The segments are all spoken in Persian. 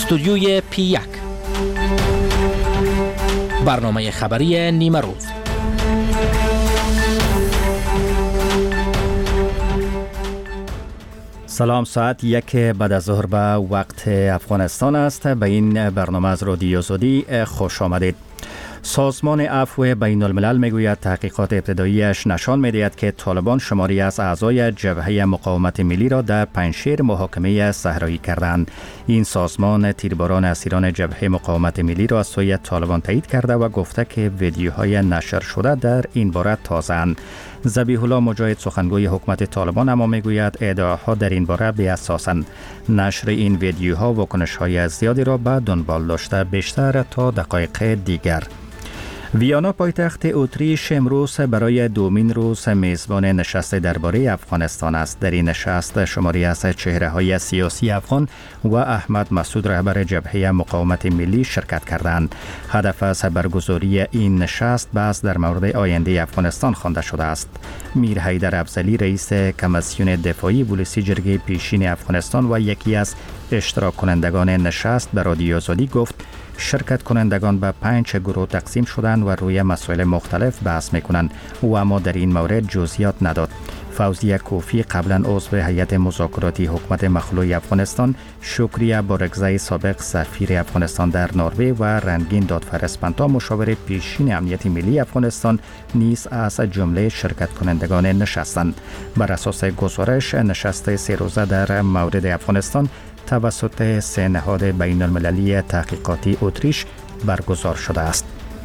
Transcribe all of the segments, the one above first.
استودیوی P1 برنامه خبری نیمه روز. سلام، ساعت 1 بعد از ظهر به وقت افغانستان است. به این برنامه از رادیو زودی خوش آمدید. سازمان عفو بین الملل میگوید تحقیقات ابتداییش نشان میدهد که طالبان شماری از اعضای جبهه مقاومت ملی را در پنجشیر محاکمه صحرایی کردند. این سازمان تیرباران اسیران جبهه مقاومت ملی را از سوی طالبان تایید کرده و گفته که ویدیوهای نشر شده در این باره تازه‌اند. ذبیح الله مجاهد سخنگوی حکومت طالبان اما میگوید ادعاها در این باره بی‌اساسند. نشر این ویدیوها واکنش‌های زیادی را به دنبال داشته. بیشتر تا دقایق دیگر. ویانا پایتخت اتریش امروز برای دومین روز میزبان نشست درباره افغانستان است. در این نشست شماری از چهره‌های سیاسی افغان و احمد مسعود رهبر جبهه مقاومت ملی شرکت کردند. هدف از برگزاری این نشست بحث در مورد آینده افغانستان خوانده شده است. میر حیدر افضلی رئیس کمیسیون دفاعی پلیسی جرگه پیشین افغانستان و یکی از اشتراک کنندگان نشست به رادیو زودی گفت شرکت کنندگان به 5 گروه تقسیم شدند و روی مسائل مختلف بحث میکنند. او اما در این مورد جزئیات نداد. فوزیه کوفی قبلا عضو هیئت مذاکراتی حکومت مخلوع افغانستان، شکریه بارگزای سابق سفیر افغانستان در نروژ و رنگین دادفر اسپانتا مشاور پیشین امنیت ملی افغانستان نیز از جمله شرکت کنندگان نشستند. بر اساس گزارش نشست 3 روزه در مورد افغانستان توسط 3 نهاد بین المللی تحقیقاتی اتریش برگزار شده است.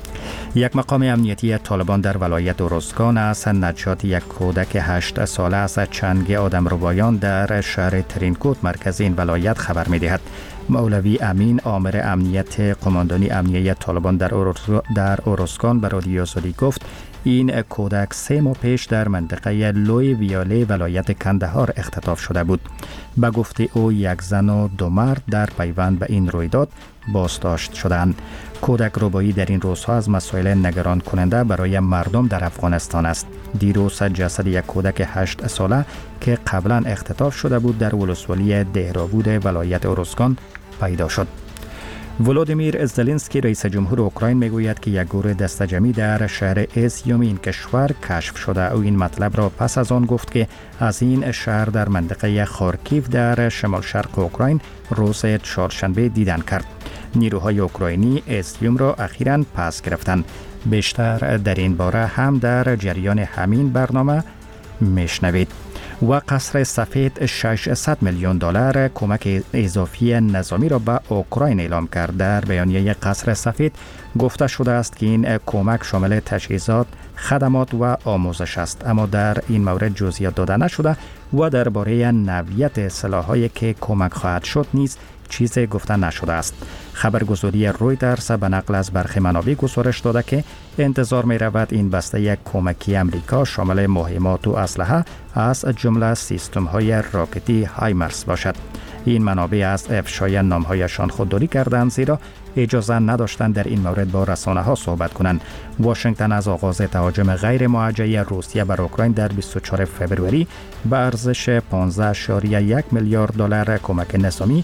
یک مقام امنیتی طالبان در ولایت اروزگان از نجات یک کودک 8 ساله از چنگ آدمربایان در شهر ترینکوت مرکز این ولایت خبر می‌دهد. مولوی امین آمر امنیت قماندانی امنیتی طالبان در اروزگان به رادیو زودی گفت این کودک 3 ماه پیش در منطقه لوی ویاله ولایت کندهار اختطاف شده بود. به گفته او یک زن و 2 مرد در پیوند به این رویداد بازداشت شدند. کودک ربایی در این روزها از مسائل نگران کننده برای مردم در افغانستان است. دیروز جسد یک کودک 8 ساله که قبلا اختطاف شده بود در ولسوالی دهراوود ولایت اروزگان پیدا شد. ولودیمیر زلنسکی رئیس جمهور اوکراین میگوید که یک گروه دسته‌جمعی در شهر ایزیوم این کشور کشف شده. او این مطلب را پس از آن گفت که از این شهر در منطقه خارکیو در شمال شرق اوکراین روز چهارشنبه دیدن کرد. نیروهای اوکراینی ایزیوم را اخیراً پس گرفتند. بیشتر در این باره هم در جریان همین برنامه میشنوید. و قصر سفید 600 میلیون دلار کمک اضافی نظامی را به اوکراین اعلام کرد. در بیانیه قصر سفید گفته شده است که این کمک شامل تجهیزات، خدمات و آموزش است، اما در این مورد جزئیات داده نشده و درباره نوعیت سلاح‌هایی که کمک خواهد شد نیز چیزی گفته نشده است. خبرگزاری رویترز به نقل از برخی منابع گزارش داده که انتظار می رود این بسته یک کمکی امریکا شامل مهمات و اسلحه از جمله سیستم های راکتی هایمرس باشد. این منابع از افشای نامهایشان خودداری کردند زیرا اجازه نداشتند در این مورد با رسانه ها صحبت کنند. واشنگتن از آغاز تهاجم غیر موجه روسیه بر اوکراین در 24 فوریه به ارزش 15.1 میلیارد دلار کمک نظامی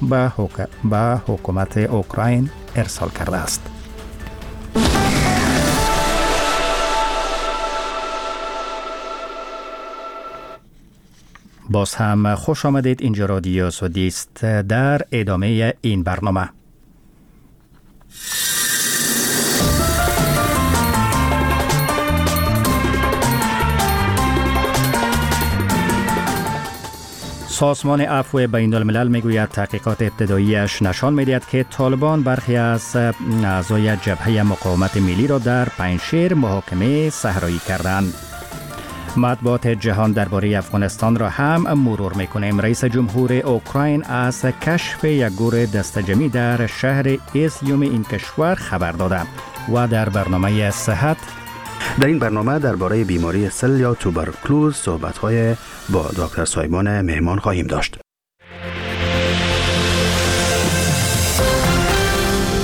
به حکومت اوکراین ارسال کرده است. باز هم خوش آمدید. اینجا رادیو زودی است. در ادامه این برنامه سازمان عفو بین الملل میگوید تحقیقات ابتداییش نشان میدهد که طالبان برخی از اعضای جبهه مقاومت ملی را در پنجشیر محاکمه صحرایی کردند. مطبوعات جهان درباره افغانستان را هم مرور میکنیم. رئیس جمهور اوکراین از کشف یک گروه دسته‌جمعی در شهر ایزیوم این کشور خبر داده و در برنامه صحت در این برنامه درباره بیماری سل یا توبرکلوز صحبت‌های با دکتر سایمان مهمان خواهیم داشت.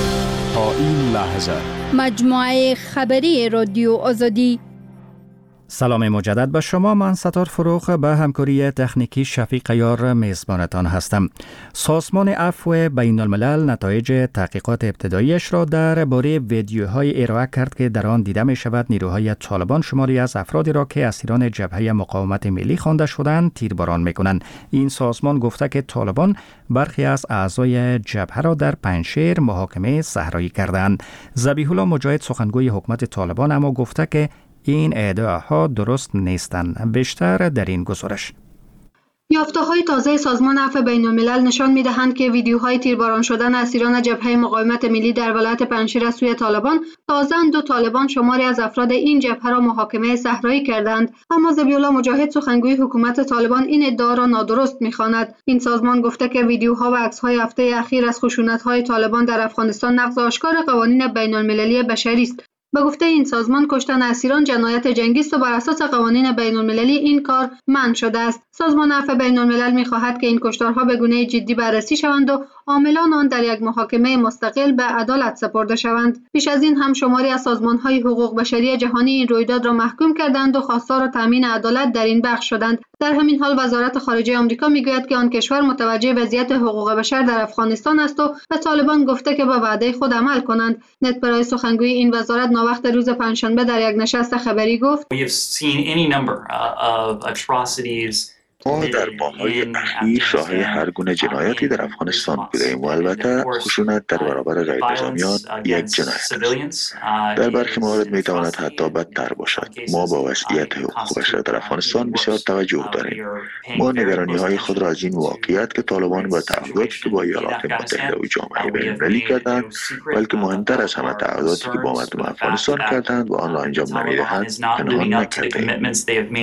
تا این لحظه مجموعه خبری رادیو آزادی. سلام مجدد به شما. من ستار فروغ به همکاری تکنیکی شفیق یار میزبانتان هستم. سازمان عفو بین الملل نتایج تحقیقات ابتداییش را درباره ویدیوهای ارائه کرد که در آن دیده می شود نیروهای طالبان شماری از افرادی را که اسیران جبهه مقاومت ملی خوانده شدند تیرباران می کنند. این سازمان گفته که طالبان برخی از اعضای جبهه را در پنجشیر محاکمه صحرایی کردند. ذبیح الله مجاهد سخنگوی حکومت طالبان اما گفته که این ادعاها درست نیستند. بیشتر در این گزارش. یافته‌های تازه سازمان عفو بین‌الملل نشان می‌دهند که ویدیوهای تیرباران شدن اسیران جبهه مقاومت ملی در ولایت پنجشیر از سوی طالبان تازه‌اند و طالبان شماری از افراد این جبهه را محاکمه صحرایی کردند. اما ذبیح الله مجاهد سخنگوی حکومت طالبان این ادعا را نادرست می‌خواند. این سازمان گفته که ویدیوها و عکس‌های هفته اخیر از خشونت‌های طالبان در افغانستان نقض آشکار قوانین بین‌المللی بشری است. به گفته این سازمان کشتن اسیران جنایت جنگی است و بر اساس قوانین بین‌المللی این کار منع شده است. سازمان عفو بین‌الملل می‌خواهد که این کشتارها به گونه جدی بررسی شوند و عاملان آن در یک محاکمه مستقل به عدالت سپرده شوند. پیش از این هم شماری از سازمان‌های حقوق بشری جهانی این رویداد را محکوم کردند و خواستار تامین عدالت در این بخش شدند. در همین حال وزارت خارجه آمریکا میگوید که آن کشور متوجه وضعیت حقوق بشر در افغانستان است و به طالبان گفته که به وعده خود عمل کنند. نت برای سخنگوی این وزارت ناوقت روز پنجشنبه در یک نشست خبری گفت: ما در ماه‌های اخیر شاهد هر گونه جنایتی در افغانستان بودیم و البته خشونت در برابر غیرنظامیان یک جنایت است. در برخی موارد میتواند حتی بدتر باشد. ما با وضعیت حقوق بشر در افغانستان بسیار توجه داریم. ما نگرانی‌های خود را از این واقعیت که طالبان با تعهداتی که با ایالات متحده و جامعه بین‌المللی کردند، بلکه مهمتر از همه تعهداتی که با مردم افغانستان کردند و آن را انجام نمی‌دهند پنهان نکردیم.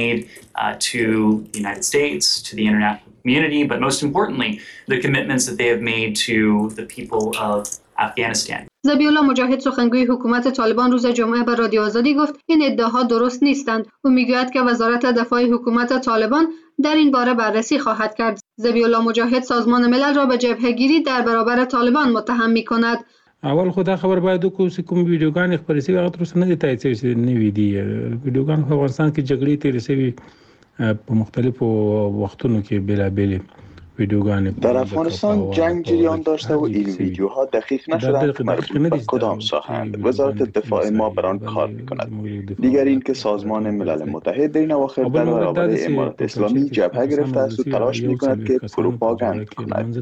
To the international community, but most importantly, the commitments that they have made to the people of Afghanistan. ذبیح الله مجاهد سخنگوی حکومت طالبان روز جمعه به رادیو آزادی گفت این ادعاها درست نیستند. او میگوید که وزارت دفاع حکومت طالبان در این باره بررسی خواهد کرد. ذبیح الله مجاهد سازمان ملل را به جبهه‌گیری در برابر طالبان متهم می‌کند. اول خدا خبر باید وکړو چې کوم ویډیوګان خپرې شوي هغه تر اوسه نه دي تایید شوي چې نوي دي. ویډیوګان په افغانستان کې جګړې تېرې شوي په مختلفو وختونو کې بېلابېلې ویډیوګانې در افغانستان جنگ جریان داشته و این ویدیوها دقیق نشدند مربوط به کدام ساحه‌اند. وزارت دفاع ما بر آن کار می‌کند. دیگر این که سازمان ملل متحد در این اواخر در برابر امارت اسلامی جبهه گرفته است و تلاش می‌کند که پروپاگاند کند.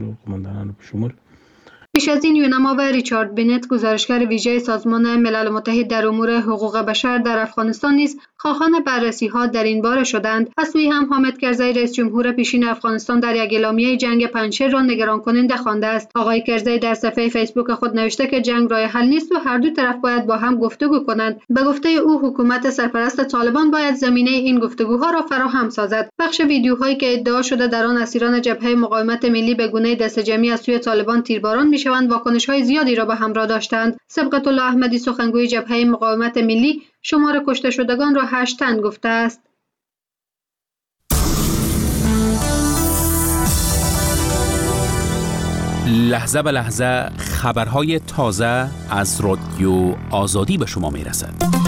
پیش از این یونما و ریچارد بنت گزارشگر ویژه سازمان ملل متحد در امور حقوق بشر در افغانستان نیز خواهان بررسی‌ها در این باره شدند. از سوی هم حامد کرزی رئیس جمهور پیشین افغانستان در یک اعلامیه جنگ پنجشیر را نگران کننده خوانده است. آقای کرزی در صفحه فیسبوک خود نوشته که جنگ راه حل نیست و هر دو طرف باید با هم گفتگو کنند. به گفته او حکومت سرپرست طالبان باید زمینه این گفتگوها را فراهم سازد. بخش ویدیوهایی که ادعا شده در آن اسیران جبهه مقاومت ملی به گونه دسته‌جمعی از سوی طالبان تیرباران میشوند واکنش‌های زیادی را به همراه داشتند. صبغت الله احمدی سخنگوی جبهه مقاومت ملی شمار کشته شدگان را 8 تن گفته است. لحظه به لحظه خبرهای تازه از رادیو آزادی به شما میرسد.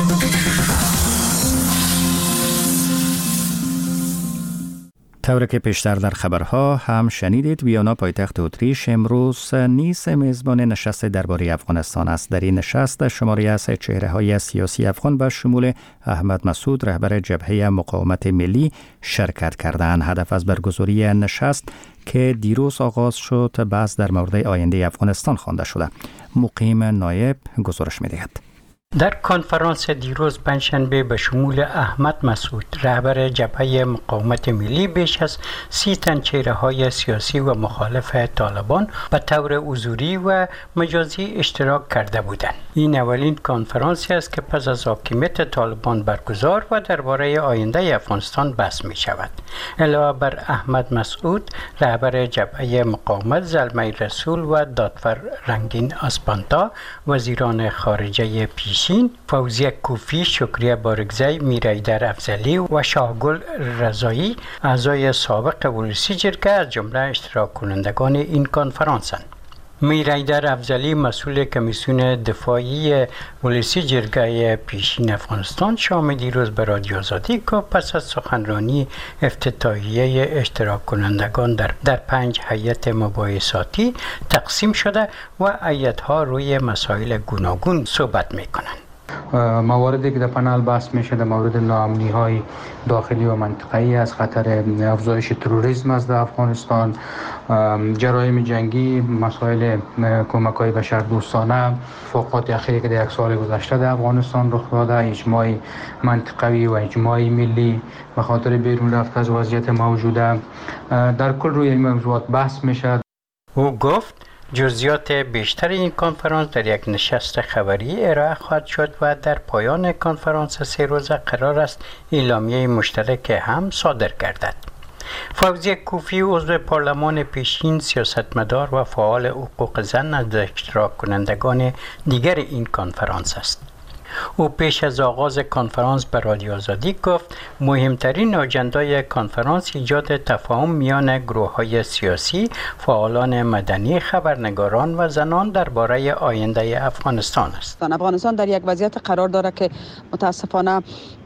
طوری که پیشتر در خبرها هم شنیدید، ویانا پایتخت اتریش امروز نیز میزبان نشست درباره افغانستان است. در این نشست شماری از چهره‌های سیاسی افغان به شمول احمد مسعود رهبر جبهه مقاومت ملی شرکت کردند. هدف از برگزاری نشست که دیروز آغاز شد بحث در مورد آینده افغانستان خوانده شده. مقیم نایب گزارش می‌دهد. در کنفرانس دیروز پنجشنبه به شمول احمد مسعود رهبر جبهه مقاومت ملی بیش از 30 تن چهره‌های سیاسی و مخالف طالبان به طور حضوری و مجازی اشتراک کرده بودند. این اولین کنفرانسی است که پس از حاکمیت طالبان برگزار و درباره آینده افغانستان بحث می شود. علاوه بر احمد مسعود رهبر جبهه مقاومت، زلمه رسول و دادفر رنگین اسپانتا، وزیران خارجه پیشین فوزیه کوفی، شکریه بارگزی، میرایدر افضلی و شاهگل رضایی اعضای سابق ولسی جرگه از جمله اشتراک کنندگان این کنفرانسند. میرایدر افضلی مسئول کمیسیون دفاعی ولسی جرگه پیشین افغانستان شام دیروز به رادیو آزادی گفت پس از سخنرانی افتتاحیه اشتراک کنندگان در 5 هیئت مباحثاتی تقسیم شده و هیئت‌ها روی مسائل گوناگون صحبت می‌کنند. مواردی که در پنل بحث میشه در مورد ناامنی‌های داخلی و منطقه‌ای از خطر افزایش تروریسم است در افغانستان، جرایم جنگی، مسائل کمک‌های بشردوستانه، اتفاقات اخیری که در 1 سال گذشته در افغانستان رخ داده، اجماع منطقوی و اجماع ملی به خاطر بیرون رفت از وضعیت موجوده، در کل روی این موضوعات بحث میشه. او گفت جزئیات بیشتر این کنفرانس در یک نشست خبری ارائه خواهد شد و در پایان کنفرانس 3 روزه قرار است اعلامیه مشترک هم صادر گردد. فوزی کوفی عضو پارلمان پیشین، سیاستمدار و فعال حقوق زن از اشتراک کنندگان دیگر این کنفرانس است. او پیش از آغاز کنفرانس به رادیو آزادی گفت مهمترین آجندای کنفرانس ایجاد تفاهم میان گروه‌های سیاسی، فعالان مدنی، خبرنگاران و زنان درباره آینده افغانستان است. افغانستان در یک وضعیت قرار دارد که متاسفانه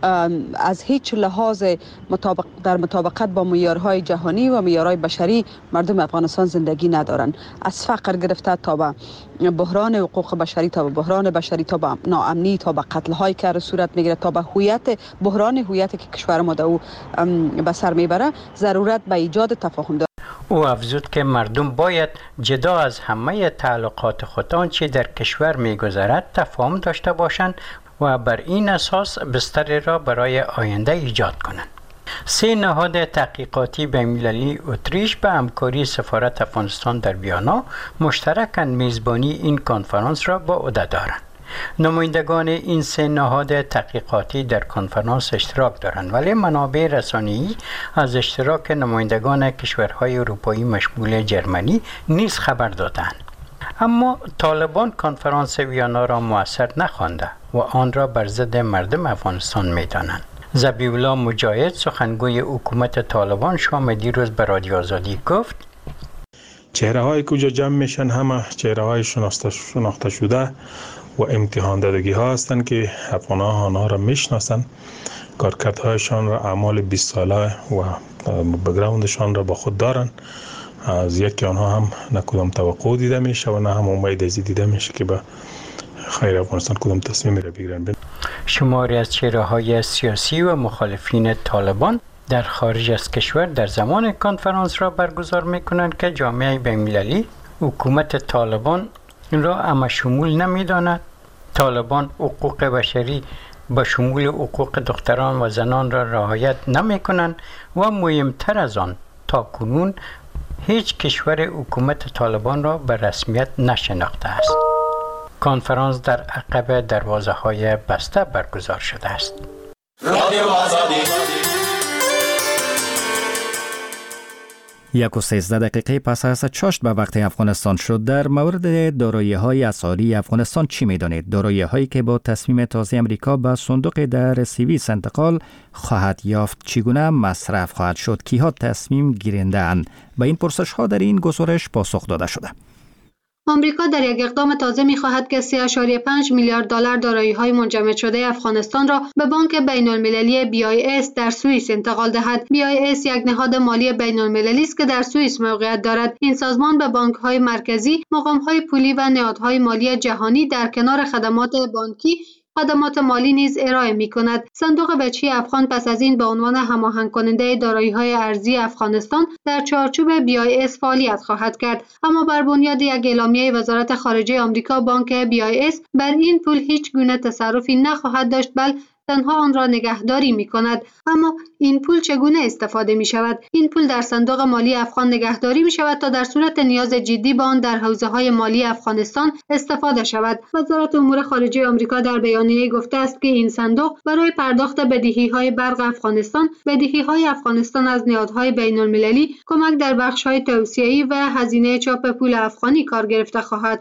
از هیچ لحاظ در مطابقت با معیارهای جهانی و معیارهای بشری مردم افغانستان زندگی ندارند. از فقر گرفته تا به بحران حقوق بشری، تا به بحران بشری، تا به ناامنی، تا به قتل‌های که صورت میگیره، تا به بحران هویتی که کشور ما در او به سر میبره، ضرورت به ایجاد تفاهم دارد. او افزود که مردم باید جدا از همه تعلقات خود آنچه در کشور میگذرد تفاهم داشته باشند و بر این اساس بستری را برای آینده ایجاد کنند. 3 نهاد تحقیقاتی بین‌المللی اتریش به همکاری سفارت افغانستان در ویانا مشترکاً میزبانی این کنفرانس را به عهده دارند. نمایندگان این 3 نهاد تحقیقاتی در کنفرانس اشتراک دارند، ولی منابع رسانه‌ای از اشتراک نمایندگان کشورهای اروپایی مشمول جرمنی نیز خبر دادند. اما طالبان کنفرانس ویانا را مؤثر نخوانده و آن را بر ضد مردم افغانستان می‌دانند. ذبیح‌الله مجاهد سخنگوی حکومت طالبان شام دیروز به رادیو آزادی گفت چهره‌های کجا جمع میشن همه چهره‌های شناخته شده و امتحان دادگی ها هستند که افغان‌ها آنها را میشناسند، کارکردهایشان را اعمال 20 ساله و بک‌گراندشان را با خود دارند. از یکی آنها هم نه کدام توقع دیده میشه و نه هم امید ازی دیده میشه که به خیر افغانستان کدام تصمیمی را بگیرند. شماری از چهره‌های سیاسی و مخالفین طالبان در خارج از کشور در زمان کنفرانس را برگزار می‌کنند که جامعه بین‌المللی حکومت طالبان این را همه‌شمول نمی‌داند. طالبان حقوق بشری به شمول حقوق دختران و زنان را رعایت نمی‌کنند و مهمتر از آن تا کنون هیچ کشور حکومت طالبان را به رسمیت نشناخته است. کنفرانس در عقب دروازه‌های بسته برگزار شده است. رادیو آزادی 1:13 پس از چاشت به وقت افغانستان شد. در مورد دارایی‌های اسعاری افغانستان چی می‌دانید؟ دارایی‌هایی که با تصمیم تازه امریکا به صندوق در سوئیس انتقال خواهد یافت چگونه مصرف خواهد شد؟ کیها تصمیم گیرنده اند؟ به این پرسش‌ها در این گزارش پاسخ داده شده. آمریکا در یک اقدام تازه می‌خواهد که 3.5 میلیارد دلار دارایی‌های منجمد شده افغانستان را به بانک بین‌المللی BIS در سوئیس انتقال دهد. BIS یک نهاد مالی بین‌المللی است که در سوئیس موقعیت دارد. این سازمان به بانک‌های مرکزی، مقام‌های پولی و نهادهای مالی جهانی در کنار خدمات بانکی خدمات مالی نیز ارائه می‌کند. صندوق وجهی افغان پس از این به عنوان هماهنگ کننده دارایی‌های ارزی افغانستان در چارچوب BIS فعالیت خواهد کرد. اما بر بنیاد یک اعلامیه وزارت خارجه آمریکا، بانک BIS بر این پول هیچ گونه تصرفی نخواهد داشت، بل تنها آن را نگهداری می‌کند. اما این پول چگونه استفاده می‌شود؟ این پول در صندوق مالی افغان نگهداری می‌شود تا در صورت نیاز جدی با آن در حوزه‌های مالی افغانستان استفاده شود. وزارت امور خارجه آمریکا در بیانیه گفته است که این صندوق برای پرداخت بدهی‌های برق افغانستان، بدهی‌های افغانستان از نهادهای بین‌المللی، کمک در بخش‌های توسعه‌ای و هزینه چاپ پول افغانی کار گرفته خواهد شد.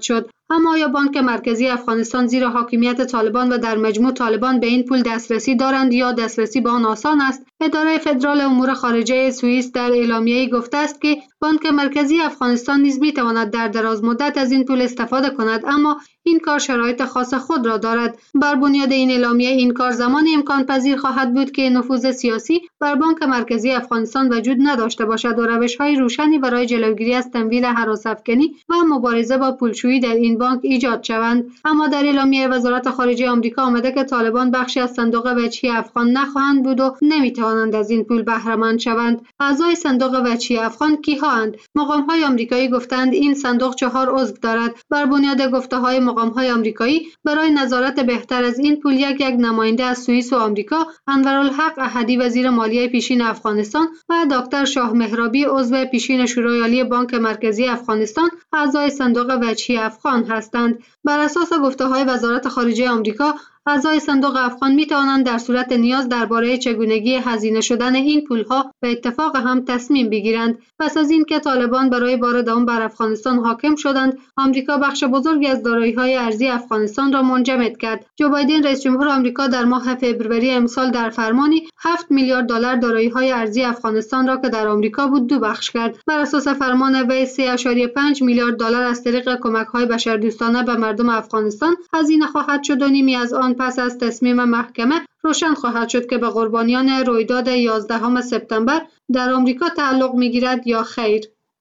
اما آیا بانک مرکزی افغانستان زیر حاکمیت طالبان و در مجموع طالبان به این پول دسترسی دارند یا دسترسی به آن آسان است؟ اداره فدرال امور خارجه سوئیس در اعلامیه‌ای گفته است که بانک مرکزی افغانستان نیز می‌تواند در دراز مدت از این پول استفاده کند، اما این کار شرایط خاص خود را دارد. بر بنیاد این اعلامیه این کار زمانی امکان پذیر خواهد بود که نفوذ سیاسی بر بانک مرکزی افغانستان وجود نداشته باشد و روش‌های روشنی برای جلوگیری از تمویل هراس‌افکنی و مبارزه با پولشویی در این بانک ایجاد شوند. اما در اعلامیه وزارت خارجه آمریکا آمده که طالبان بخشی از صندوق وجهی افغان نخواهند بود و نمی‌توانند از این پول بهره مند شوند. اعضای صندوق وجهی افغان کی‌هاند؟ مقام‌های آمریکایی گفتند این صندوق 4 عضو دارد. بر بنیاد گفته‌های مقام‌های آمریکایی برای نظارت بهتر از این پول یک نماینده از سوئیس و آمریکا، انورالحق احدی وزیر مالیه پیشین افغانستان و دکتر شاه مهرابی عضو پیشین شورای عالی بانک مرکزی افغانستان اعضای صندوق وجهی افغان هستند. بر اساس گفته‌های وزارت خارجه آمریکا، اعضای صندوق افغان می توانند در صورت نیاز درباره چگونگی هزینه شدن این پولها به اتفاق هم تصمیم بگیرند. پس از اینکه طالبان برای بار دوم بر افغانستان حاکم شدند، آمریکا بخش بزرگی از دارایی‌های ارزی افغانستان را منجمد کرد. جو بایدن رئیس جمهور آمریکا در ماه فوریه امسال در فرمانی 7 میلیارد دلار دارایی‌های ارزی افغانستان را که در آمریکا بود دو بخش کرد. بر اساس فرمان وی 3.5 میلیارد دلار از طریق کمک‌های بشردوستانه به مردم افغانستان هزینه خواهد شد و نیمی از آن پس از تصمیم محکمه روشن خواهد شد که به قربانیان رویداد 11 سپتامبر در آمریکا تعلق می‌گیرد یا خیر.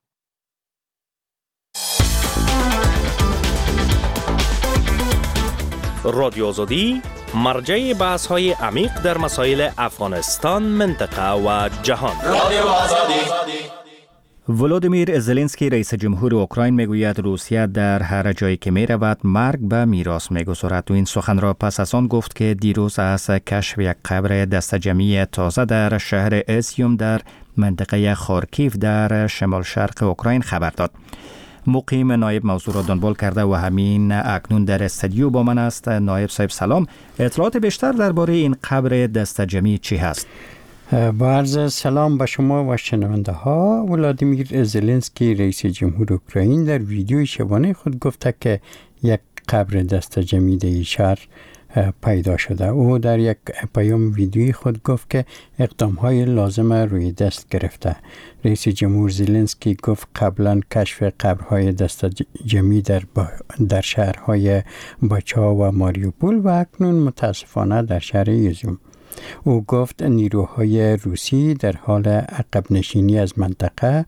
رادیو آزادی مرجع بحث‌های عمیق در مسائل افغانستان، منطقه و جهان. رادیو آزادی. ولودیمیر زلنسکی رئیس جمهور اوکراین میگوید روسیه در هر جایی که می رود مرگ به میراث میگذارد و این سخن را پس از آن گفت که دیروز از کشف یک قبر دسته‌جمعی تازه در شهر اسیوم در منطقه خارکیف در شمال شرق اوکراین خبر داد. مقیم نایب موضوع را دنبال کرده و همین اکنون در استودیو با من است. نایب صاحب سلام، اطلاعات بیشتر درباره این قبر دسته‌جمعی چی هست؟ با عرض سلام به شما و شنونده ها. ولادیمیر زلنسکی رئیس جمهور اوکراین در ویدیوی شبانه خود گفته که یک قبر دسته‌جمعی در شهر پیدا شده. او در یک پیام ویدیویی خود گفت که اقدام‌های لازم روی دست گرفته. رئیس جمهور زلنسکی گفت قبلا کشف قبرهای دسته‌جمعی در شهرهای باچا و ماریوپول و اکنون متاسفانه در شهر ایزیوم. او گفت نیروهای روسی در حال عقب نشینی از منطقه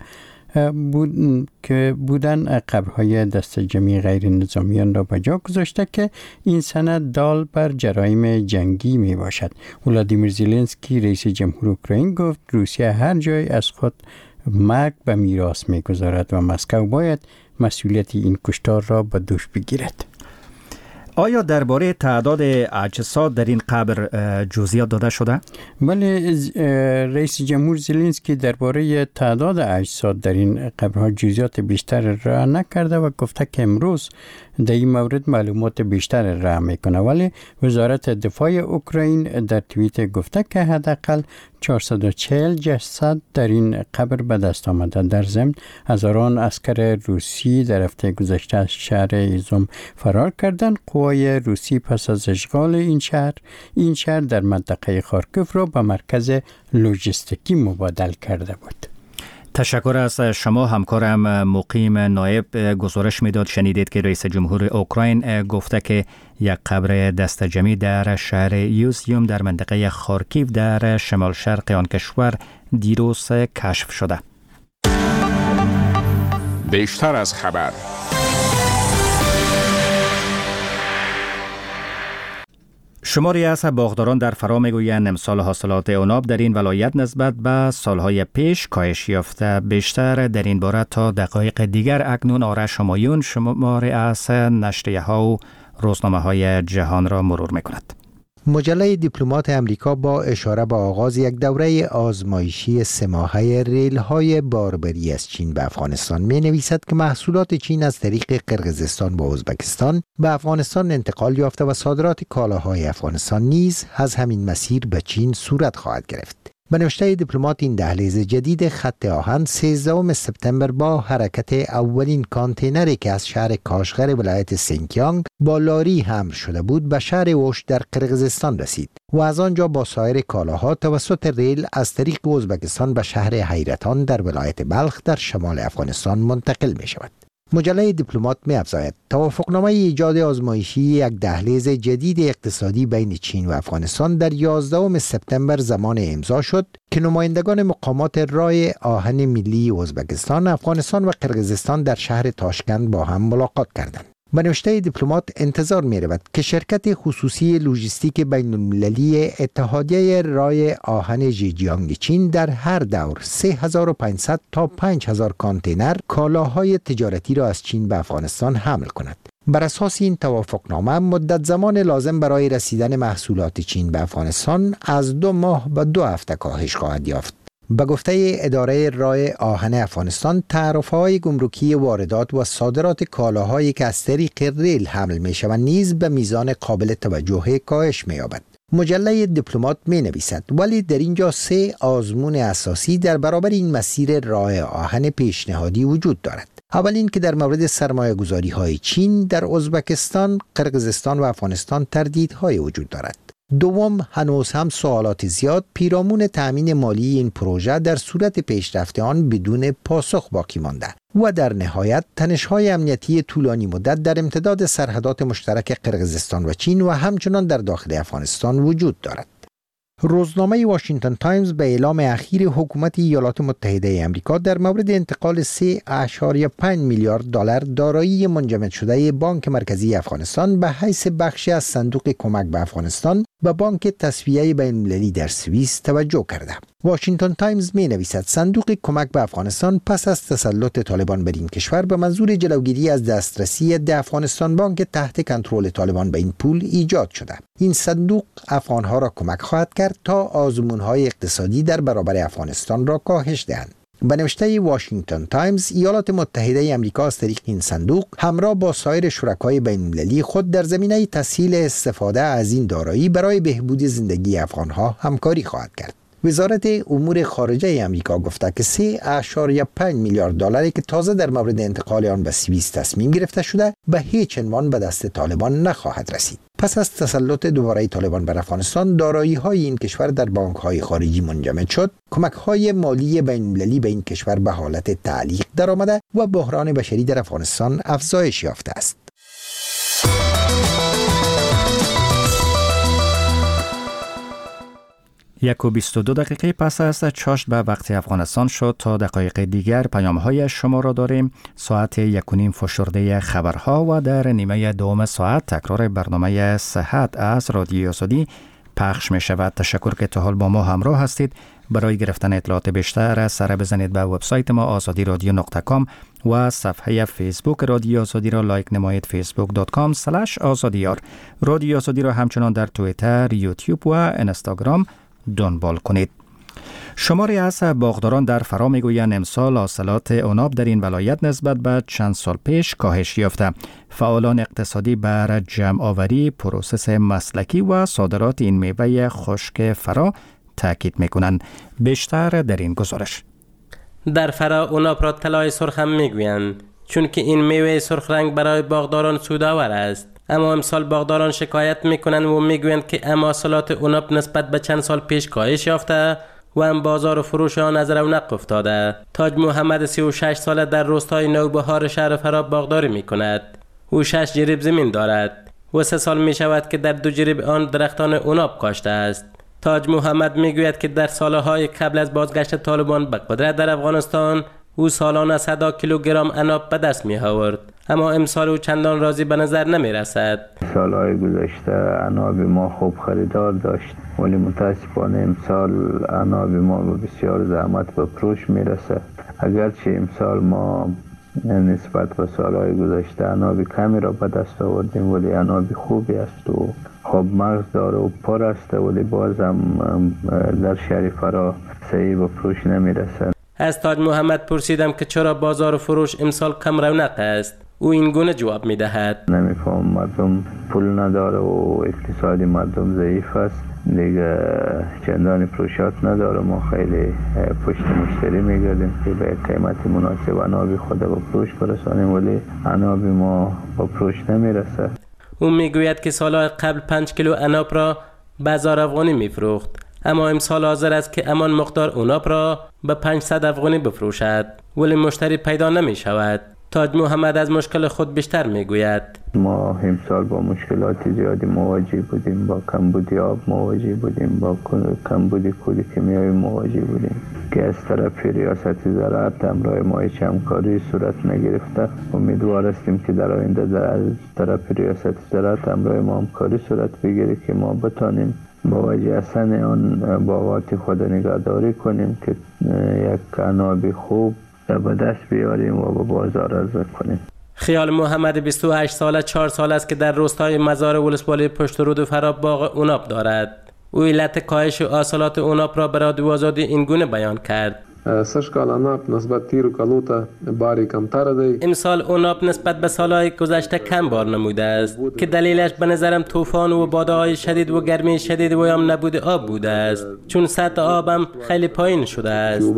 بودن قبرهای دسته‌جمعی غیر نظامیان را به جا گذاشته که این سند دال بر جرایم جنگی می باشد. ولادیمیر زلنسکی رئیس جمهور اوکراین گفت روسیه هر جای از خود مرگ به میراث می گذارد و مسکو باید مسئولیت این کشتار را به دوش بگیرد. آیا درباره تعداد اجساد در این قبر جزئیات داده شده؟ بله، رئیس جمهور زلنسکی درباره تعداد اجساد در این قبرها جزئیات بیشتر را نکرده و گفته که امروز در این مورد معلومات بیشتر را میکنه، ولی وزارت دفاع اوکراین در توییت گفته که حداقل 440 جسد در این قبر به دست آمده. در ضمن هزاران عسکر روسی در هفته گذشته از شهر ایزوم فرار کردند. قوای روسی پس از اشغال این شهر در منطقه خارکیف را به مرکز لوجستیکی مبادل کرده بود. تشکر از شما همکارم مقیم نایب. گزارش میداد شنیدید که رئیس جمهور اوکراین گفته که یک قبر دسته‌جمعی در شهر ایزیوم در منطقه خارکیف در شمال شرق آن کشور دیروز کشف شده. بیشتر از خبر. شماری از باغداران در فرا میگویند امسال حاصلات عناب در این ولایت نسبت به سالهای پیش کاهش یافته. بیشتر در این باره تا دقایق دیگر اکنون آرش همایون شماری از نشریه‌ها و روزنامه‌های جهان را مرور می‌کند. مجله دیپلمات امریکا با اشاره به آغاز یک دوره آزمایشی 3 ماهه ریل‌های باربری از چین به افغانستان می نویسد که محصولات چین از طریق قرقیزستان و ازبکستان به افغانستان انتقال یافته و صادرات کالاهای افغانستان نیز از همین مسیر به چین صورت خواهد گرفت. به نوشته دیپلمات این دهلیز جدید خط آهن 13 سپتامبر با حرکت اولین کانتینری که از شهر کاشغر ولایت سینکیانگ با لاری حمل شده بود به شهر اوش در قرقیزستان رسید و از آنجا با سایر کالاها توسط ریل از طریق ازبکستان به شهر حیرتان در ولایت بلخ در شمال افغانستان منتقل می شود. مجله دیپلمات می افزاید توافقنامه ایجاد آزمایشی یک دهلیز جدید اقتصادی بین چین و افغانستان در 11 سپتامبر زمان امضا شد که نمایندگان مقامات رای آهن ملی ازبکستان، افغانستان و قرقیزستان در شهر تاشکند با هم ملاقات کردند. به نوشته دیپلمات انتظار می رود که شرکت خصوصی لوجستیک بین المللی اتحادیه رای آهن ژیجیانگ چین در هر دور 3500 تا 5000 کانتینر کالاهای تجارتی را از چین به افغانستان حمل کند. بر اساس این توافقنامه مدت زمان لازم برای رسیدن محصولات چین به افغانستان از 2 ماه به 2 هفته کاهش خواهد یافت. به گفته اداره رای آهن افغانستان، تعرفه‌های گمرکی واردات و صادرات کالاهایی که از طریق ریل حمل می‌شوند نیز به میزان قابل توجه کاهش می‌یابد. مجله دیپلمات می‌نویسد ولی در اینجا 3 آزمون اساسی در برابر این مسیر رای آهن پیشنهادی وجود دارد. اول این که در مورد سرمایه‌گذاری‌های چین در ازبکستان، قرقیزستان و افغانستان تردیدهای وجود دارد. دوم، هنوز هم سوالات زیاد پیرامون تأمین مالی این پروژه در صورت پیشرفت آن بدون پاسخ باقی مانده و در نهایت تنش‌های امنیتی طولانی مدت در امتداد سرحدات مشترک قرقیزستان و چین و همچنان در داخل افغانستان وجود دارد. روزنامه واشنگتن تایمز به اعلام اخیر حکومت ایالات متحده آمریکا در مورد انتقال 3.5 میلیارد دلار دارایی منجمد شده بانک مرکزی افغانستان به حیث بخشی از صندوق کمک به افغانستان به بانک تسویه بین‌المللی در سوئیس توجه کرده. واشنگتن تایمز می نویسد صندوق کمک به افغانستان پس از تسلط طالبان بر این کشور به منظور جلوگیری از دسترسی د افغانستان بانک تحت کنترل طالبان به این پول ایجاد شده. این صندوق افغانها را کمک خواهد کرد تا آزمون‌های اقتصادی در برابر افغانستان را کاهش دهند. به نوشته واشنگتن تایمز، ایالات متحده آمریکا از طریق این صندوق همراه با سایر شرکای بین‌المللی خود در زمینه تسهیل استفاده از این دارایی برای بهبود زندگی افغانها همکاری خواهد کرد. وزارت امور خارجه آمریکا گفته که 3.5 میلیارد دلاری که تازه در مورد انتقال آن به سوئیس تصمیم گرفته شده به هیچ عنوان به دست طالبان نخواهد رسید. پس از تسلط دوباره طالبان بر افغانستان، دارایی‌های این کشور در بانک‌های خارجی منجمد شد، کمک‌های مالی بین‌المللی به این کشور به حالت تعلیق درآمده و بحران بشری در افغانستان افزایش یافته است. 1:22 پس از چاشت به وقت افغانستان شد. تا دقایق دیگر پیام‌های شما را داریم. ساعت 1:30 فشرده خبرها و در نیمه دوم ساعت تکرار برنامه صحت از رادیو آزادی پخش می شود. تشکر که تا حال با ما همراه هستید. برای گرفتن اطلاعات بیشتر سر بزنید به وبسایت ما azadiradyo.com و صفحه فیسبوک رادیو آزادی را لایک نمایید. facebook.com/azadiyar. رادیو آزادی را همچنان در توییتر، یوتیوب و اینستاگرام دنبال کنید. شماری از باغداران در فرا میگویند امسال حاصلات عناب در این ولایت نسبت به چند سال پیش کاهش یافته. فعالان اقتصادی بر جمع آوری، پروسس مسلکی و صادرات این میوه خشک فرا تاکید میکنند. بیشتر در این گزارش. در فرا عناب را طلای سرخ هم میگویند، چون که این میوه سرخ رنگ برای باغداران سودآور است. اما امسال باغداران شکایت میکنند و میگویند که حاصلات عناب نسبت به چند سال پیش کاهش یافته و هم بازار و فروش آن از رونق افتاده. تاج محمد 36 ساله در روستای نوبهار شهر فرا باغداری میکند. او 6 جریب زمین دارد و 3 سال میشود که در 2 جریب آن درختان عناب کاشته است. تاج محمد میگوید که در سالهای قبل از بازگشت طالبان به قدرت در افغانستان او سالانه 100 کیلوگرم عناب به دست می آورد، اما امسال او چندان راضی به نظر نمی رسد. سالهای گذشته عناب ما خوب خریدار داشت، ولی متاسفانه امسال عناب ما به بسیار زحمت به فروش می رسد. اگرچه امسال ما نسبت به سالهای گذشته عناب کمی را به دست آوردیم، ولی عناب خوبی است و خوب مغز داره و پر است، ولی بازم در شهر فرا صحیح به فروش نمی رسد. از تاج محمد پرسیدم که چرا بازار فروش امسال کم رونق است. او این گونه جواب می دهد: نمیفهم، مردم پول نداره و اقتصادی مردم ضعیف است. دیگه چندانی فروشات نداره. ما خیلی پشت مشتری میگردیم که به قیمت مناسب عناب خود به فروش برسانیم، ولی عناب ما به فروش نمیرسه. او میگوید که سالهای قبل 5 کیلو عناب را به 1000 افغانی میفروخت، اما امسال حاضر است که همان مقدار عناب را به 500 افغانی بفروشد، ولی مشتری پیدا نمی شود. تاج محمد از مشکل خود بیشتر میگوید. ما امسال با مشکلات زیادی مواجه بودیم، با کمبود آب مواجه بودیم، با کمبود کود کیمیایی مواجه بودیم که از طرف ریاست زراعت همراه ما هیچ همکاری صورت نگرفته. امیدوار هستیم که در آینده از طرف ریاست زراعت همراه ما همکاری صورت بگیره که ما بتانیم با وجه حسن آن باغات خود نگهداری کنیم که یک عناب خوب به دست بیاریم و به بازار عرضه کنیم. خیال محمد 28 ساله 4 سال است که در روستای مزار ولسوالی پشت رود و فرا باغ عناب دارد. او علت کاهش حاصلات عناب را به رادیو آزادی این گونه بیان کرد. سږکال عناب نسبت تیرو کالو ته باری کمتر دی. امسال عناب نسبت به سالهای گذشته کم بار نموده است که دلیلش به نظرم طوفان و بادهای شدید و گرمی شدید و هم نبود آب بوده است، چون سطح آبم خیلی پایین شده است.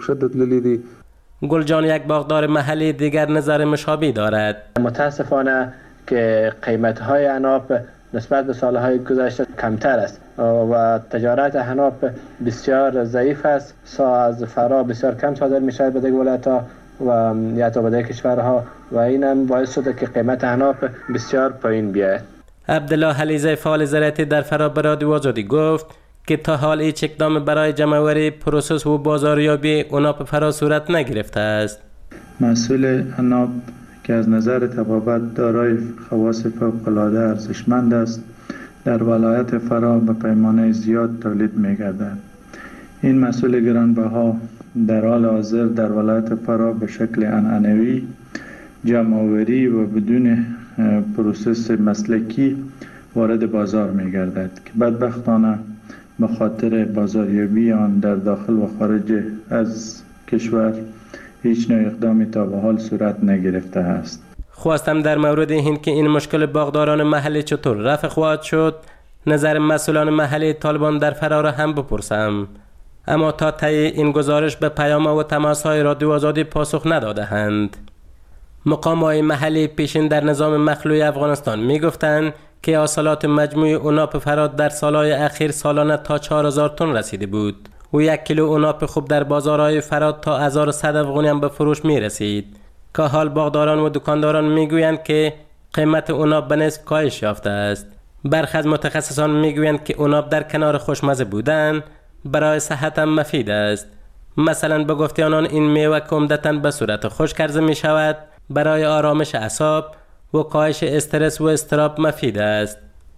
گلجان یک باغدار محلی دیگر نظر مشابه دارد. متاسفانه که قیمت‌های عناب نسبت به سالهای گذشته کمتر است و تجارت عناب بسیار ضعیف است. از فرا بسیار کم صادر می‌شود به دیگر ولایت‌ها و یا تا به دیگر کشورها و این هم باعث شده که قیمت عناب بسیار پایین بیاید. عبدالله حلیزه فعال زراعتی در فرا به رادیو آزادی گفت که تا حال هیچ اقدام برای جمع‌آوری پروسس و بازاریابی عناب فرا صورت نگرفته است. محصول عناب که از نظر طبابت دارای خواص فوق‌العاده ارزشمند است، در ولایت فرا به پیمانه زیاد تولید می‌گردد. این محصول گرانبها در حال حاضر در ولایت فرا به شکل عنعنوی جمع‌آوری و بدون پروسس مسلکی وارد بازار می‌گردد که بدبختانه به خاطر بازاریابی آن در داخل و خارج از کشور هیچ نوع اقدامی تا به حال صورت نگرفته است. خواستم در مورد این که این مشکل باغداران محلی چطور رفع خواهد شد نظر مسئولان محلی طالبان در فرا را هم بپرسم، اما تا تهیه این گزارش به پیام و تماس‌های رادیو آزادی پاسخ نداده‌اند. مقام‌های محلی پیشین در نظام مخلوع افغانستان می‌گفتند که حاصلات مجموعی عناب فرا در سالهای اخیر سالانه تا 4000 تن رسیده بود و 1 کیلو عناب خوب در بازارهای فرا تا 1100 افغانی هم به فروش می رسید که حال باغداران و دکانداران می گویند که قیمت عناب به نصف کاهش یافته است. برخی از متخصصان می گویند که عناب در کنار خوشمزه بودن برای صحت هم مفید است. مثلا به گفته آنان این میوه که عمدتاً به صورت خشک عرضه می شود برای آرامش اعصاب و کاهش استرس و اضطراب مفید است.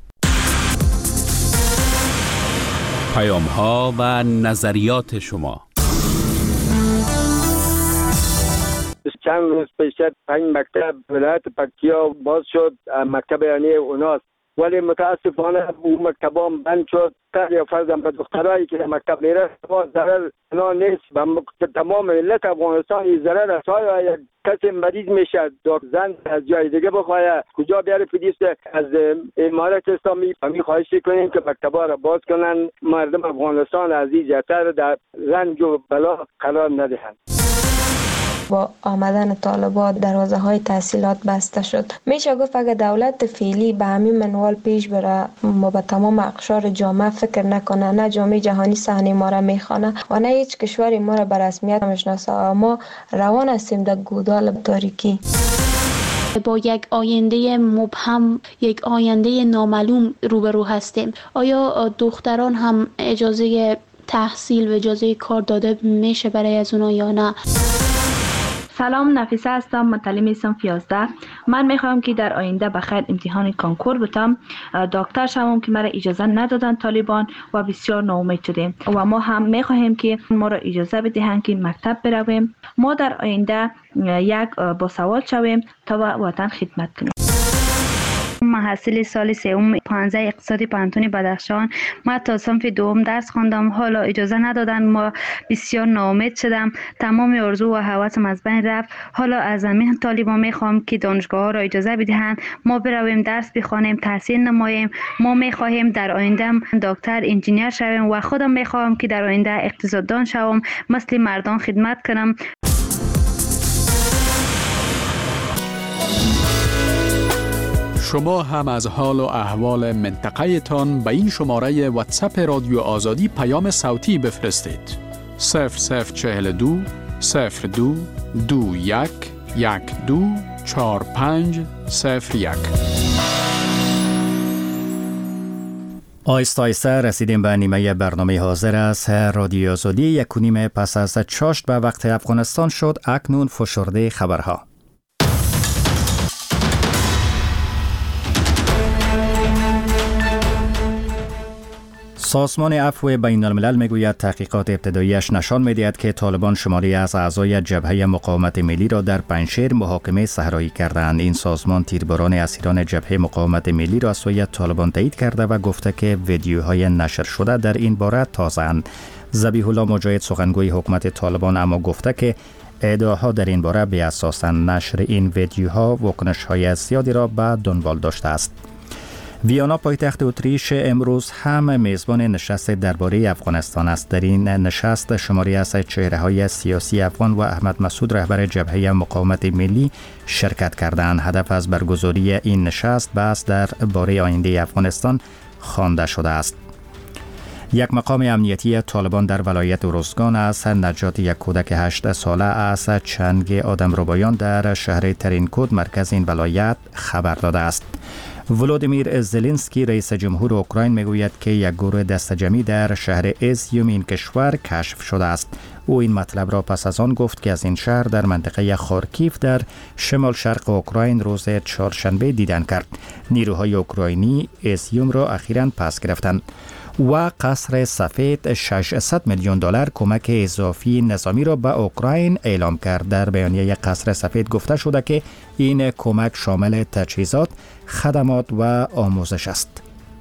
پیام ها و نظریات شما. چند روز پیش 5 مکتب ولایت پکتیا باز شد، مکتب یعنی اوناس، ولی متاسفانه اون مکتبا بند شد. یا فرضاً به دخترایی که مکتب میره ضرر نیست و تمام ملت افغانستان این ضرر است. یک کسی مریض میشه زن از جای دیگه بخواه کجا بیاره پلیس از امارت اسلامی همین خواهش کنیم که مکتبا را باز کنن، مردم افغانستان عزیز جاتر در رنج و بلا قرار ندهند. با آمدن طالبان دروازه های تحصیلات بسته شد. میشه گفت اگر دولت فعلی به همین منوال پیش بره ما به تمام اقشار جامعه فکر نکنه، نه جامعه جهانی صحنه ما را میخوانه و نه هیچ کشوری ما را به رسمیت میشناسه، ما روان هستیم در گودال تاریکی. با یک آینده مبهم، یک آینده نامعلوم روبرو هستیم. آیا دختران هم اجازه تحصیل و اجازه کار داده میشه برای از اونا یا نه؟ سلام، نفیسه هستم، متعلم صنف 11. من میخوام که در آینده بخیر امتحان کانکور بتم، دکتر شوم که مرا اجازه ندادن طالبان و بسیار ناامید شدیم و ما هم میخواهیم که ما را اجازه بدهند که مکتب برویم، ما در آینده یک باسواد شویم تا وطن خدمت کنیم. محصل سال سوم 15 اقتصادی پانتون بدخشان. ما تا صنف دوم درس خواندم، حالا اجازه ندادن، ما بسیار ناامید شدم، تمام آرزو و هوسم از بین رفت. حالا از همین طالبان میخوام که دانشگاه ها را اجازه بدهند ما برویم درس بخوانیم، تحصیل نماییم. ما میخواهیم در آینده دکتر، انجینیر شویم و خودم میخوام که در آینده اقتصاددان شوم، مثل مردان خدمت کنم. شما هم از حال و احوال منطقه تان به این شماره واتساپ رادیو آزادی پیام صوتی بفرستید. 0042 02 21 12 4501. آیسته آیسته رسیدیم به نیمه برنامه حاضر از رادیو آزادی. 1:30 پس از چاشت به وقت افغانستان شد. اکنون فشرده خبرها. سازمان عفو بین الملل میگوید تحقیقات ابتداییش نشان میدهد که طالبان شماری از اعضای جبهه مقاومت ملی را در پنجشیر محاکمه صحرایی کردند. این سازمان تیرباران اسیران جبهه مقاومت ملی را از سوی طالبان تایید کرده و گفته که ویدیوهای نشر شده در این باره تازه‌اند. ذبیح الله مجاهد سخنگوی حکومت طالبان اما گفته که ادعاها در این باره بی اساسند. نشر این ویدیوها واکنش‌های زیادی را به دنبال داشته است. ویانا پایتخت اتریش امروز هم میزبان نشست درباره افغانستان است. در این نشست شماری از چهره‌های سیاسی افغان و احمد مسعود رهبر جبهه مقاومت ملی شرکت کردند. هدف از برگزاری این نشست بحث درباره آینده افغانستان خوانده شده است. یک مقام امنیتی طالبان در ولایت ارزگان از نجات یک کودک 8 ساله از چنگ آدمربایان در شهر ترینکود مرکز این ولایت خبر داده است. ولودیمیر زلنسکی رئیس جمهور اوکراین میگوید که یک گروه دسته‌جمعی در شهر ایزیوم این کشور کشف شده است. او این مطلب را پس از آن گفت که از این شهر در منطقه خارکیف در شمال شرق اوکراین روز چهارشنبه دیدن کرد. نیروهای اوکراینی ایزیوم را اخیراً پس گرفتند. و قصر سفید 600 میلیون دلار کمک اضافی نظامی را به اوکراین اعلام کرد. در بیانیه قصر سفید گفته شده که این کمک شامل تجهیزات، خدمات و آموزش است.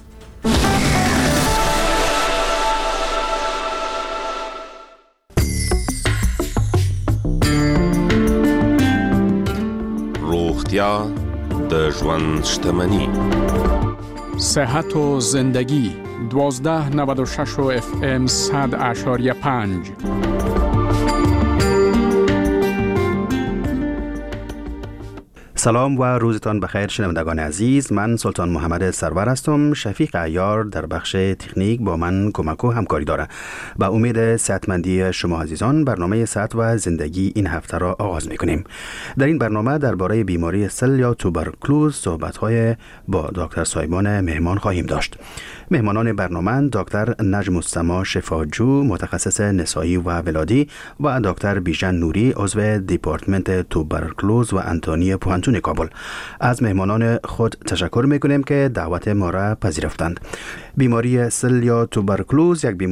روغتیا د ژوند شتمنی. صحت و زندگی 1296 و FM 100.5. سلام و روزتان بخیر شنوندگان عزیز. من سلطان محمد سرور هستم. شفیق عیار در بخش تکنیک با من کمک و همکاری داره. با امید صحتمندی شما عزیزان برنامه صحت و زندگی این هفته را آغاز میکنیم. در این برنامه درباره بیماری سل یا توبرکلوز صحبت‌های با دکتر سایمان مهمان خواهیم داشت. مهمانان برنامه دکتر نجم السما شفاجو متخصص نسایی و ولادی و دکتر بیژن نوری عضو دیپارتمنت توبرکلوز و انتونی پوهنتون کابل. از مهمانان خود تشکر میکنیم که دعوت ما را پذیرفتند. بیماری سل یا توبرکلوز یک